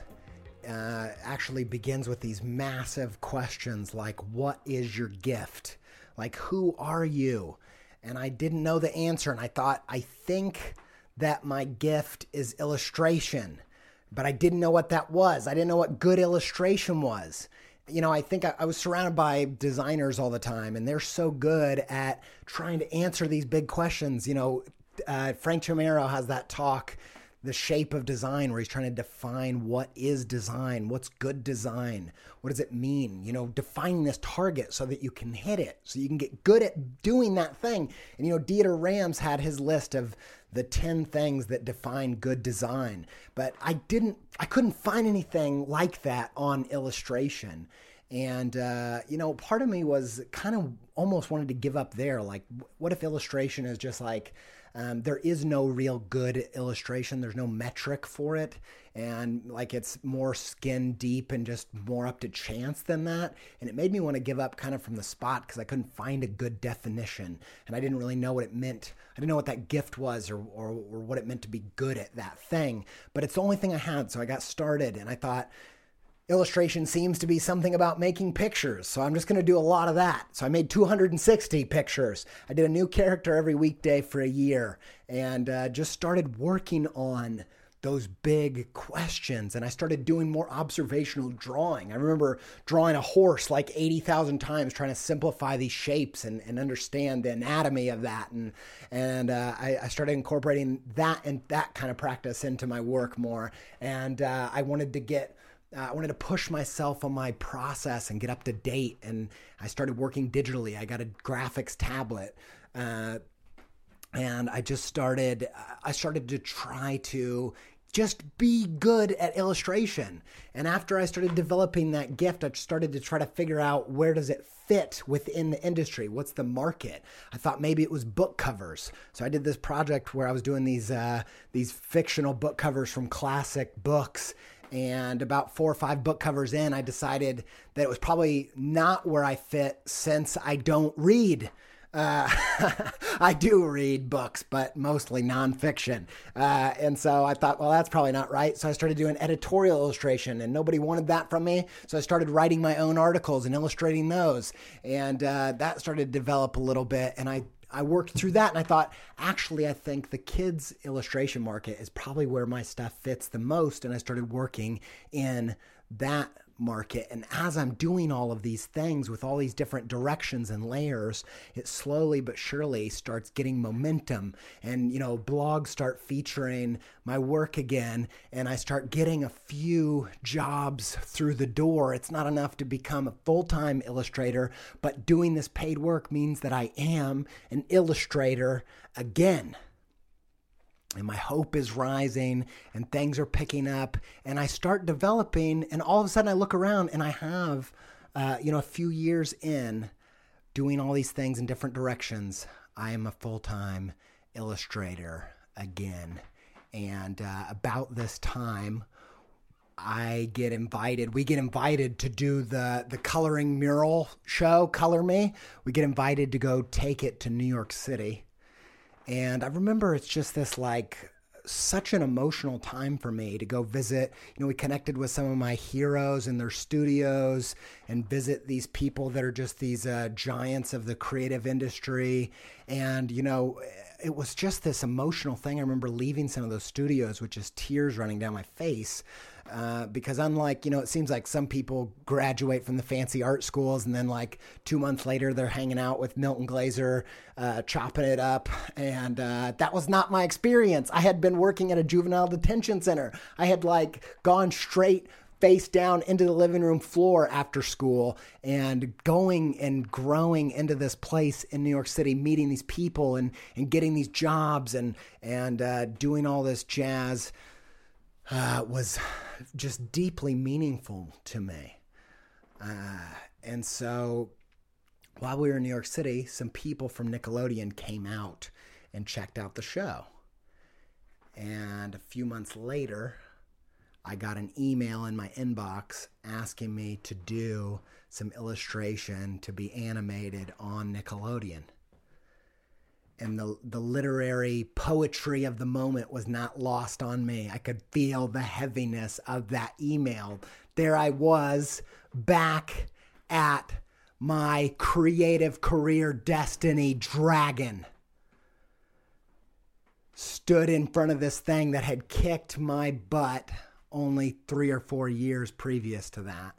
uh, actually begins with these massive questions like, what is your gift? Like, who are you? And I didn't know the answer. And I thought, I think that my gift is illustration. But I didn't know what that was. I didn't know what good illustration was. You know, I think I, I was surrounded by designers all the time, and they're so good at trying to answer these big questions. You know, uh, Frank Chimero has that talk, The Shape of Design, where he's trying to define what is design, what's good design, what does it mean? You know, defining this target so that you can hit it, so you can get good at doing that thing. And, you know, Dieter Rams had his list of the ten things that define good design, but I didn't, I couldn't find anything like that on illustration. And, uh, you know, part of me was kind of almost wanted to give up there. Like, what if illustration is just like, um, there is no real good illustration. There's no metric for it. And like, it's more skin deep and just more up to chance than that. And it made me want to give up kind of from the spot because I couldn't find a good definition. And I didn't really know what it meant. I didn't know what that gift was or, or, or what it meant to be good at that thing. But it's the only thing I had. So I got started and I thought, illustration seems to be something about making pictures, so I'm just going to do a lot of that. So I made two hundred sixty pictures. I did a new character every weekday for a year and uh, just started working on those big questions. And I started doing more observational drawing. I remember drawing a horse like eighty thousand times, trying to simplify these shapes and, and understand the anatomy of that. And and uh, I, I started incorporating that and that kind of practice into my work more. And uh, I wanted to get Uh, I wanted to push myself on my process and get up to date. And I started working digitally. I got a graphics tablet. Uh, and I just started, I started to try to just be good at illustration. And after I started developing that gift, I started to try to figure out, where does it fit within the industry? What's the market? I thought maybe it was book covers. So I did this project where I was doing these, uh, these fictional book covers from classic books. And about four or five book covers in, I decided that it was probably not where I fit, since I don't read. Uh, I do read books, but mostly nonfiction. Uh, and so I thought, well, that's probably not right. So I started doing editorial illustration, and nobody wanted that from me. So I started writing my own articles and illustrating those. And uh, that started to develop a little bit. And I I worked through that, and I thought, actually, I think the kids' illustration market is probably where my stuff fits the most. And I started working in that market. And as I'm doing all of these things with all these different directions and layers, it slowly but surely starts getting momentum. And, you know, blogs start featuring my work again, and I start getting a few jobs through the door. It's not enough to become a full-time illustrator, but doing this paid work means that I am an illustrator again. And my hope is rising, and things are picking up, and I start developing, and all of a sudden I look around and I have, uh, you know, a few years in doing all these things in different directions. I am a full-time illustrator again. And uh, about this time, I get invited, we get invited to do the, the coloring mural show, Color Me. We get invited to go take it to New York City. And I remember it's just this like such an emotional time for me to go visit. You know, we connected with some of my heroes in their studios and visit these people that are just these uh, giants of the creative industry. And, you know, it was just this emotional thing. I remember leaving some of those studios with just tears running down my face. Uh, because unlike, you know, it seems like some people graduate from the fancy art schools and then like two months later they're hanging out with Milton Glaser, uh, chopping it up. And uh, that was not my experience. I had been working at a juvenile detention center. I had like gone straight face down into the living room floor after school and going and growing into this place in New York City, meeting these people and, and getting these jobs and, and uh, doing all this jazz. Uh, was just deeply meaningful to me. Uh, and so while we were in New York City, some people from Nickelodeon came out and checked out the show. And a few months later, I got an email in my inbox asking me to do some illustration to be animated on Nickelodeon. And the the literary poetry of the moment was not lost on me. I could feel the heaviness of that email. There I was, back at my creative career destiny dragon. Stood in front of this thing that had kicked my butt only three or four years previous to that.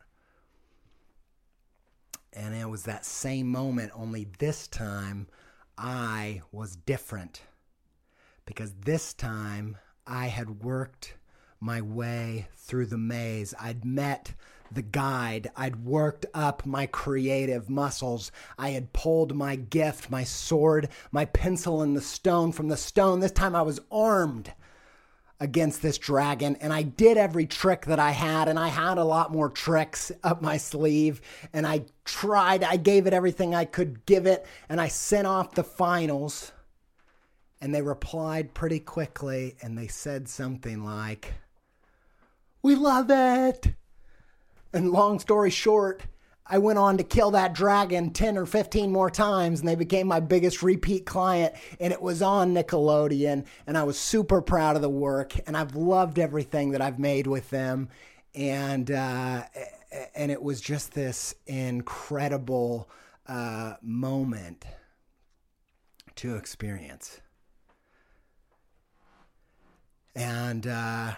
And it was that same moment, only this time I was different, because this time I had worked my way through the maze. I'd met the guide. I'd worked up my creative muscles. I had pulled my gift, my sword, my pencil, and the stone from the stone. This time I was armed against this dragon, and I did every trick that I had, and I had a lot more tricks up my sleeve, and I tried, I gave it everything I could give it, and I sent off the finals, and they replied pretty quickly, and they said something like, "We love it." And long story short, I went on to kill that dragon ten or fifteen more times, and they became my biggest repeat client, and it was on Nickelodeon, and I was super proud of the work, and I've loved everything that I've made with them, and uh, and it was just this incredible uh, moment to experience. And uh,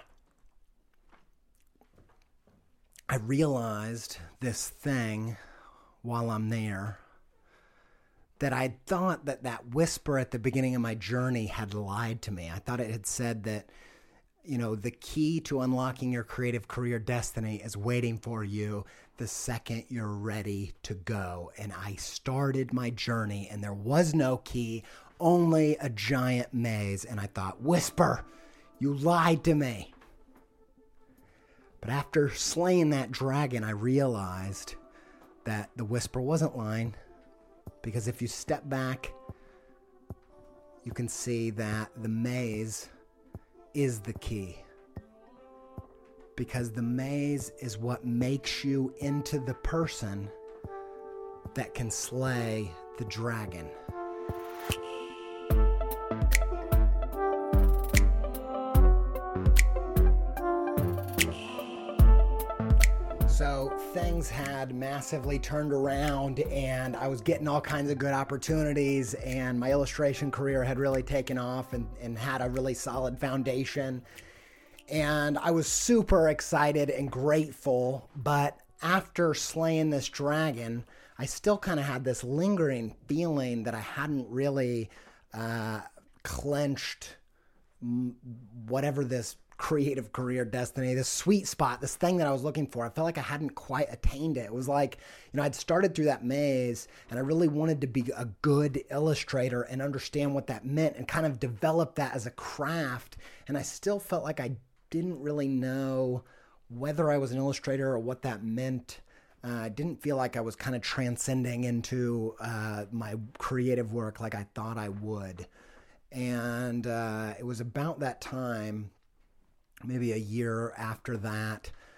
I realized this thing while I'm there, that I thought that that whisper at the beginning of my journey had lied to me. I thought it had said that, you know, the key to unlocking your creative career destiny is waiting for you the second you're ready to go. And I started my journey, and there was no key, only a giant maze. And I thought, whisper, you lied to me. But after slaying that dragon, I realized that the whisper wasn't lying, because if you step back, you can see that the maze is the key. Because the maze is what makes you into the person that can slay the dragon. So things had massively turned around, and I was getting all kinds of good opportunities, and my illustration career had really taken off and, and had a really solid foundation. And I was super excited and grateful, but after slaying this dragon, I still kind of had this lingering feeling that I hadn't really uh, clenched whatever this creative career destiny, this sweet spot, this thing that I was looking for. I felt like I hadn't quite attained it. It was like, you know, I'd started through that maze, and I really wanted to be a good illustrator and understand what that meant and kind of develop that as a craft. And I still felt like I didn't really know whether I was an illustrator or what that meant. Uh, I didn't feel like I was kind of transcending into uh, my creative work like I thought I would. And uh, it was about that time, maybe a year after that,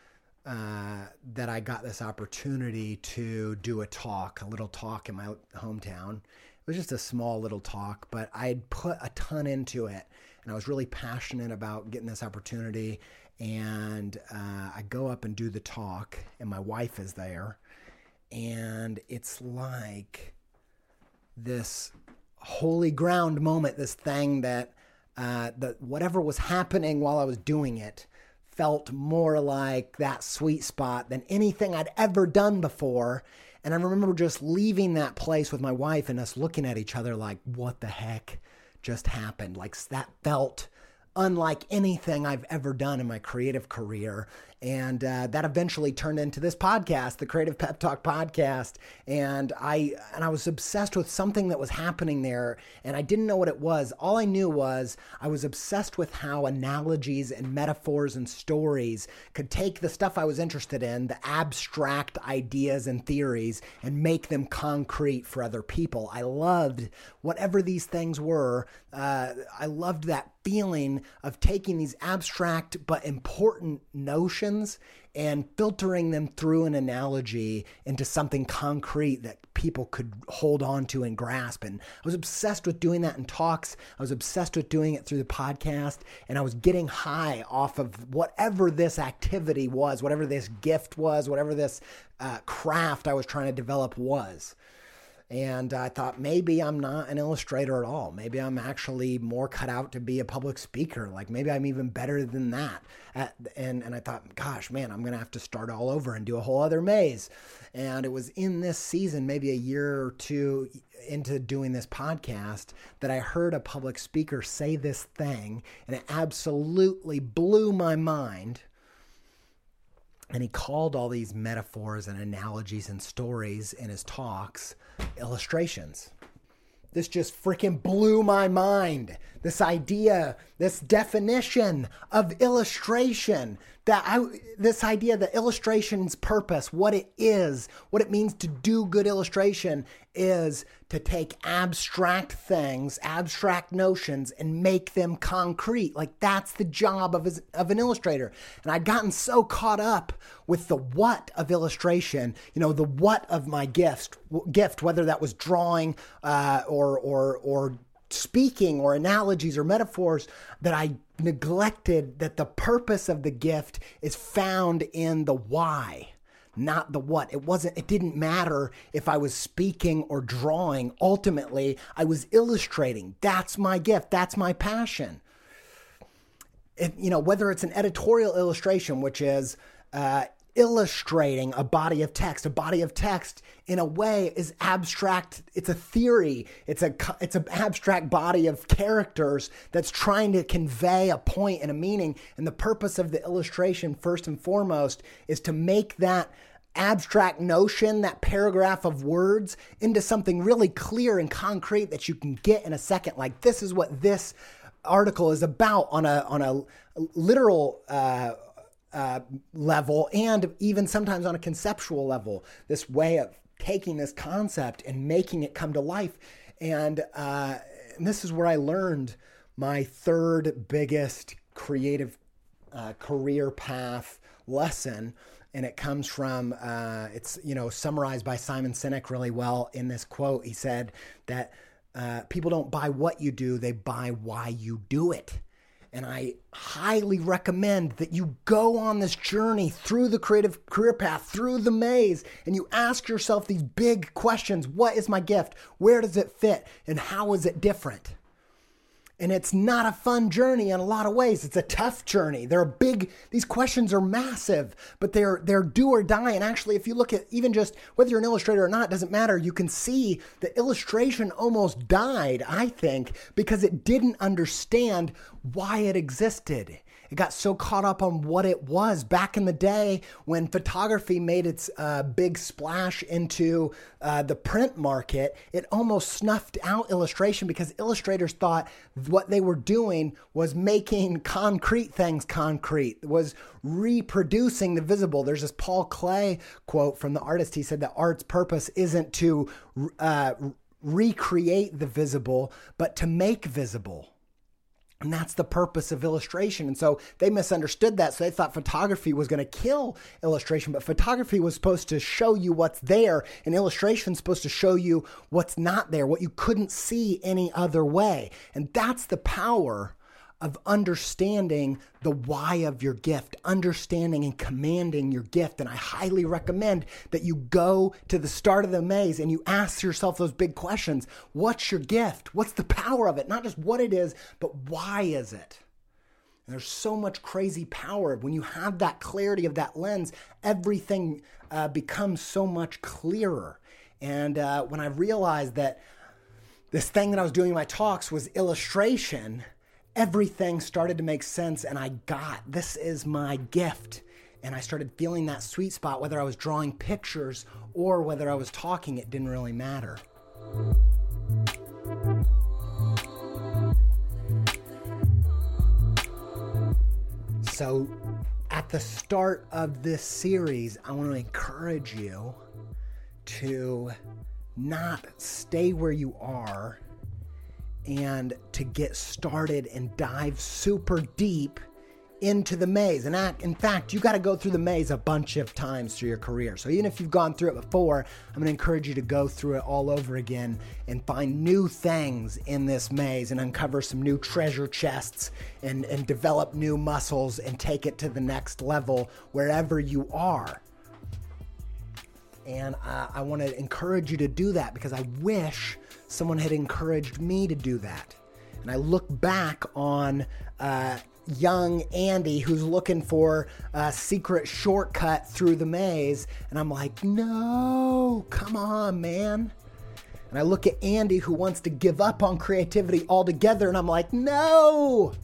uh, that I got this opportunity to do a talk, a little talk in my hometown. It was just a small little talk, but I had put a ton into it, and I was really passionate about getting this opportunity. And uh, I go up and do the talk, and my wife is there, and it's like this holy ground moment, this thing that uh, that whatever was happening while I was doing it felt more like that sweet spot than anything I'd ever done before. And I remember just leaving that place with my wife and us looking at each other like, what the heck just happened? Like, that felt unlike anything I've ever done in my creative career. And uh, that eventually turned into this podcast, the Creative Pep Talk Podcast. And I and I was obsessed with something that was happening there, and I didn't know what it was. All I knew was I was obsessed with how analogies and metaphors and stories could take the stuff I was interested in, the abstract ideas and theories, and make them concrete for other people. I loved whatever these things were. Uh, I loved that feeling of taking these abstract but important notions and filtering them through an analogy into something concrete that people could hold on to and grasp. And I was obsessed with doing that in talks. I was obsessed with doing it through the podcast, and I was getting high off of whatever this activity was, whatever this gift was, whatever this uh, craft I was trying to develop was. And I thought, maybe I'm not an illustrator at all. Maybe I'm actually more cut out to be a public speaker. Like, maybe I'm even better than that. At, and, and I thought, gosh, man, I'm going to have to start all over and do a whole other maze. And it was in this season, maybe a year or two into doing this podcast, that I heard a public speaker say this thing, and it absolutely blew my mind. And he called all these metaphors and analogies and stories in his talks illustrations. This just freaking blew my mind. This idea, this definition of illustration, that I, this idea that illustration's purpose, what it is, what it means to do good illustration, is to take abstract things, abstract notions, and make them concrete. Like, that's the job of, of an illustrator. And I'd gotten so caught up with the what of illustration, you know, the what of my gift, gift, whether that was drawing uh, or or or speaking or analogies or metaphors, that I neglected that the purpose of the gift is found in the why, not the what. It wasn't, it didn't matter if I was speaking or drawing. Ultimately, I was illustrating. That's my gift. That's my passion. It, you know, whether it's an editorial illustration, which is uh, illustrating a body of text, a body of text in a way is abstract. It's a theory. It's a, it's an abstract body of characters that's trying to convey a point and a meaning. And the purpose of the illustration, first and foremost, is to make that abstract notion, that paragraph of words, into something really clear and concrete that you can get in a second. Like, this is what this article is about on a, on a literal, uh, Uh, level, and even sometimes on a conceptual level, this way of taking this concept and making it come to life. And, uh, and this is where I learned my third biggest creative uh, career path lesson. And it comes from, uh, it's, you know, summarized by Simon Sinek really well in this quote. He said that uh, people don't buy what you do, they buy why you do it. And I highly recommend that you go on this journey through the creative career path, through the maze, and you ask yourself these big questions. What is my gift? Where does it fit? And how is it different? And it's not a fun journey in a lot of ways. It's a tough journey. They're big, these questions are massive, but they're they're do or die. And actually, if you look at even just whether you're an illustrator or not, it doesn't matter. You can see that illustration almost died, I think, because it didn't understand why it existed. It got so caught up on what it was. Back in the day when photography made its uh, big splash into uh, the print market, it almost snuffed out illustration because illustrators thought what they were doing was making concrete things concrete, was reproducing the visible. There's this Paul Klee quote from the artist. He said that art's purpose isn't to uh, recreate the visible, but to make visible. And that's the purpose of illustration. And so they misunderstood that. So they thought photography was going to kill illustration, but photography was supposed to show you what's there, and illustration is supposed to show you what's not there, what you couldn't see any other way. And that's the power of understanding the why of your gift, understanding and commanding your gift. And I highly recommend that you go to the start of the maze and you ask yourself those big questions. What's your gift? What's the power of it? Not just what it is, but why is it? And there's so much crazy power. When you have that clarity of that lens, everything uh, becomes so much clearer. And uh, when I realized that this thing that I was doing in my talks was illustration, everything started to make sense, and I got, this is my gift. And I started feeling that sweet spot, whether I was drawing pictures or whether I was talking, it didn't really matter. So at the start of this series, I want to encourage you to not stay where you are and to get started and dive super deep into the maze. And in fact, you got to go through the maze a bunch of times through your career. So even if you've gone through it before, I'm going to encourage you to go through it all over again and find new things in this maze and uncover some new treasure chests and, and develop new muscles and take it to the next level wherever you are. And uh, I want to encourage you to do that because I wish someone had encouraged me to do that. And I look back on uh, young Andy who's looking for a secret shortcut through the maze. And I'm like, no, come on, man. And I look at Andy who wants to give up on creativity altogether. And I'm like, no.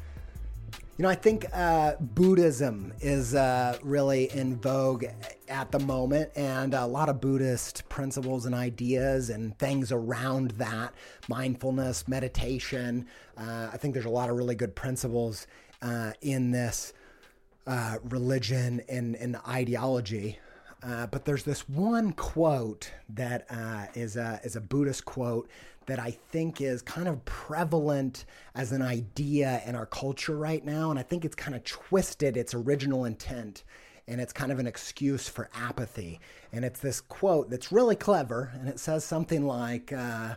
You know, I think uh, Buddhism is uh, really in vogue at the moment, and a lot of Buddhist principles and ideas and things around that, mindfulness, meditation. Uh, I think there's a lot of really good principles uh, in this uh, religion and, and ideology. Uh, but there's this one quote that uh, is a, is a Buddhist quote that I think is kind of prevalent as an idea in our culture right now. And I think it's kind of twisted its original intent. And it's kind of an excuse for apathy. And it's this quote that's really clever. And it says something like, uh,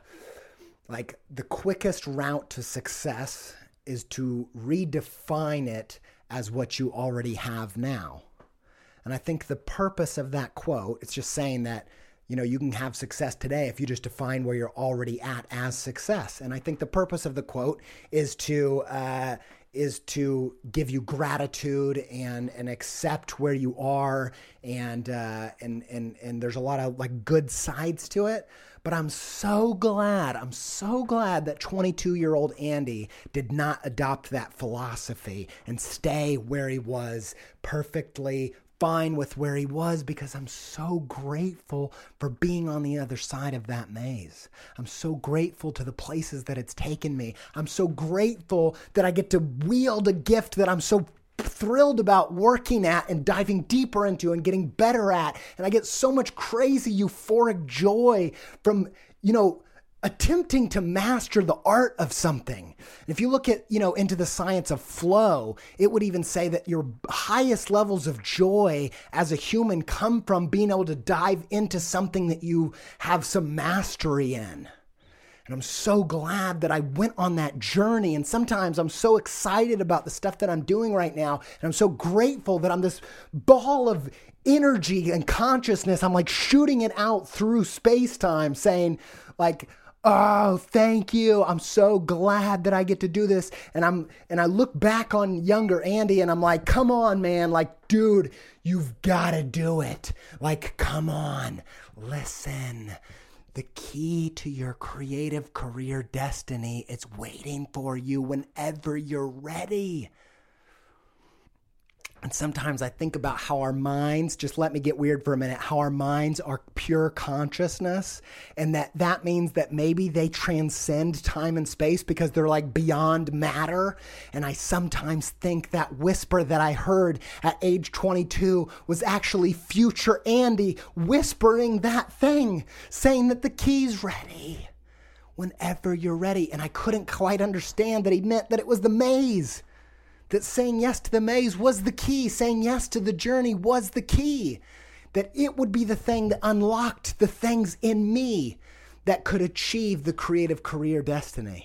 like the quickest route to success is to redefine it as what you already have now. And I think the purpose of that quote, it's just saying that, you know, you can have success today if you just define where you're already at as success. And I think the purpose of the quote is to uh, is to give you gratitude and and accept where you are, and uh, and and and there's a lot of like good sides to it. But I'm so glad, I'm so glad that twenty-two-year-old Andy did not adopt that philosophy and stay where he was perfectly fine with where he was, because I'm so grateful for being on the other side of that maze. I'm so grateful to the places that it's taken me. I'm so grateful that I get to wield a gift that I'm so thrilled about working at and diving deeper into and getting better at. And I get so much crazy euphoric joy from, you know, attempting to master the art of something. If you look at, you know, into the science of flow, it would even say that your highest levels of joy as a human come from being able to dive into something that you have some mastery in. And I'm so glad that I went on that journey. And sometimes I'm so excited about the stuff that I'm doing right now. And I'm so grateful that I'm this ball of energy and consciousness. I'm like shooting it out through space-time saying like, oh, thank you. I'm so glad that I get to do this. And I'm and I look back on younger Andy and I'm like, come on, man. Like, dude, you've got to do it. Like, come on, listen. The key to your creative career destiny is waiting for you whenever you're ready. And sometimes I think about how our minds, just let me get weird for a minute, how our minds are pure consciousness. And that that means that maybe they transcend time and space because they're like beyond matter. And I sometimes think that whisper that I heard at age twenty-two was actually future Andy whispering that thing, saying that the key's ready. whenever you're ready. And I couldn't quite understand that he meant that it was the maze. That saying yes to the maze was the key. Saying yes to the journey was the key. That it would be the thing that unlocked the things in me that could achieve the creative career destiny.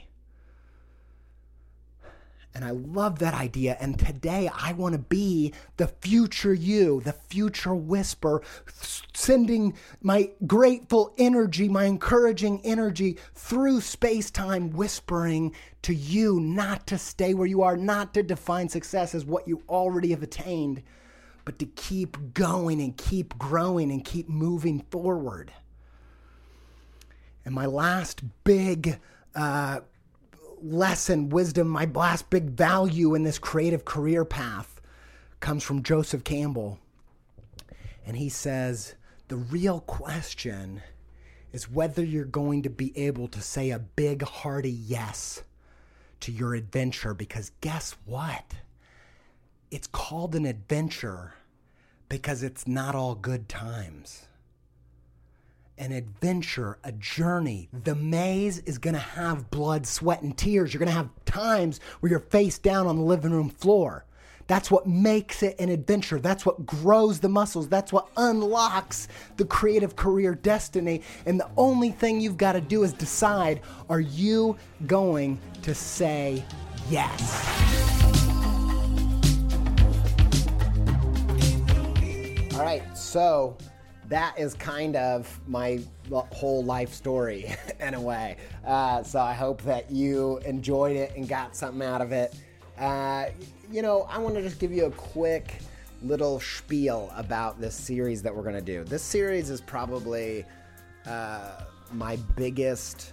And I love that idea. And today I want to be the future you, the future whisper, sending my grateful energy, my encouraging energy through space-time, whispering to you not to stay where you are, not to define success as what you already have attained, but to keep going and keep growing and keep moving forward. And my last big uh, lesson, wisdom, my last big value in this creative career path comes from Joseph Campbell. And he says, the real question is whether you're going to be able to say a big, hearty yes to your adventure. Because guess what? It's called an adventure because it's not all good times. An adventure, a journey. The maze is going to have blood, sweat, and tears. You're going to have times where you're face down on the living room floor. That's what makes it an adventure. That's what grows the muscles. That's what unlocks the creative career destiny. And the only thing you've got to do is decide, are you going to say yes? All right, so that is kind of my whole life story in a way. Uh, so I hope that you enjoyed it and got something out of it. Uh, you know, I want to just give you a quick little spiel about this series that we're going to do. This series is probably uh, my biggest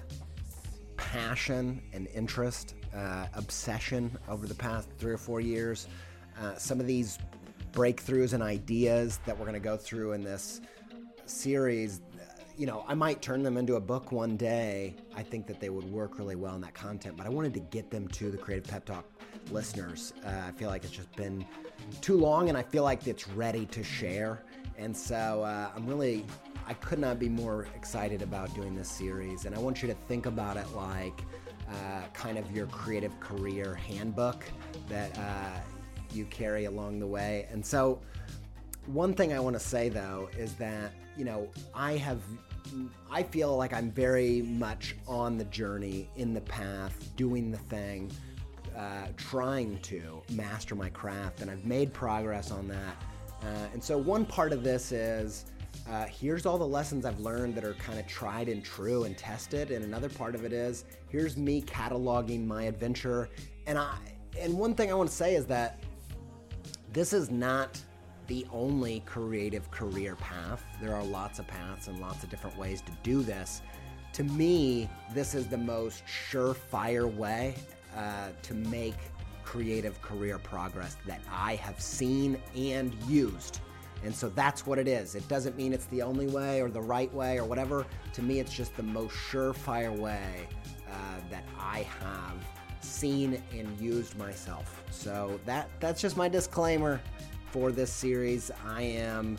passion and interest, uh, obsession over the past three or four years. Uh, some of these breakthroughs and ideas that we're going to go through in this series, you know, I might turn them into a book one day. I think that they would work really well in that content, but I wanted to get them to the Creative Pep Talk listeners. Uh, I feel like it's just been too long, and I feel like it's ready to share. And so uh, I'm really, I could not be more excited about doing this series. And I want you to think about it like uh, kind of your creative career handbook that uh, you carry along the way. And so one thing I want to say, though, is that, you know, I have, I feel like I'm very much on the journey, in the path, doing the thing, uh, trying to master my craft, and I've made progress on that. Uh, and so one part of this is, uh, here's all the lessons I've learned that are kind of tried and true and tested, and another part of it is, here's me cataloging my adventure. And I, and one thing I want to say is that this is not the only creative career path. There are lots of paths and lots of different ways to do this. To me, this is the most surefire way uh, to make creative career progress that I have seen and used. And so that's what it is. It doesn't mean it's the only way or the right way or whatever. To me, it's just the most surefire way uh, that I have seen and used myself. So that that's just my disclaimer for this series. I am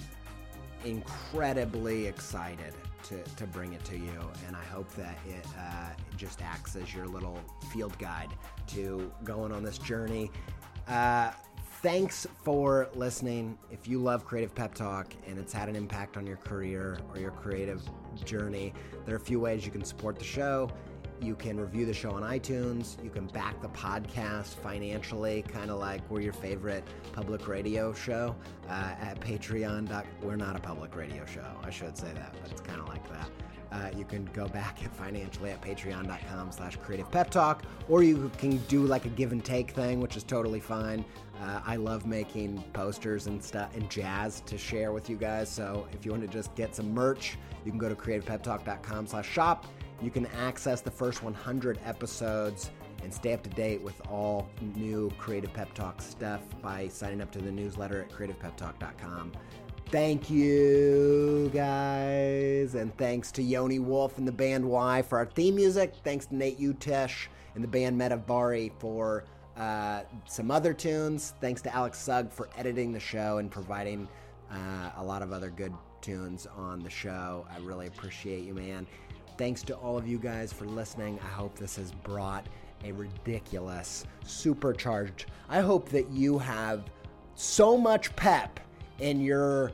incredibly excited to, to bring it to you, and I hope that it uh, just acts as your little field guide to going on this journey. Uh, thanks for listening. If you love Creative Pep Talk and it's had an impact on your career or your creative journey, there are a few ways you can support the show. You can review the show on iTunes. You can back the podcast financially, kind of like we're your favorite public radio show uh, at Patreon. We're not a public radio show. I should say that, but it's kind of like that. Uh, you can go back it financially at patreon.com slash creative pep talk, or you can do like a give and take thing, which is totally fine. Uh, I love making posters and stuff and jazz to share with you guys. So if you want to just get some merch, you can go to creativepeptalk.com slash shop. You can access the first one hundred episodes and stay up to date with all new Creative Pep Talk stuff by signing up to the newsletter at creative pep talk dot com. Thank you, guys, and thanks to Yoni Wolf and the band Y for our theme music. Thanks to Nate Utesh and the band Metavari for uh, some other tunes. Thanks to Alex Sugg for editing the show and providing uh, a lot of other good tunes on the show. I really appreciate you, man. Thanks to all of you guys for listening. I hope this has brought a ridiculous, supercharged. I hope that you have so much pep in your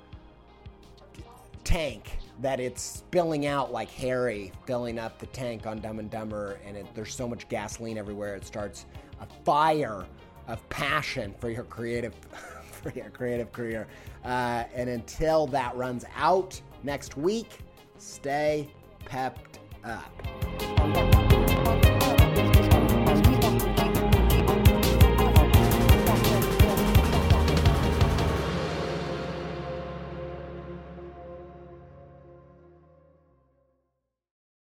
tank that it's spilling out like Harry filling up the tank on Dumb and Dumber, and it, there's so much gasoline everywhere it starts a fire of passion for your creative for your creative career. Uh, and until that runs out next week, stay pepped up.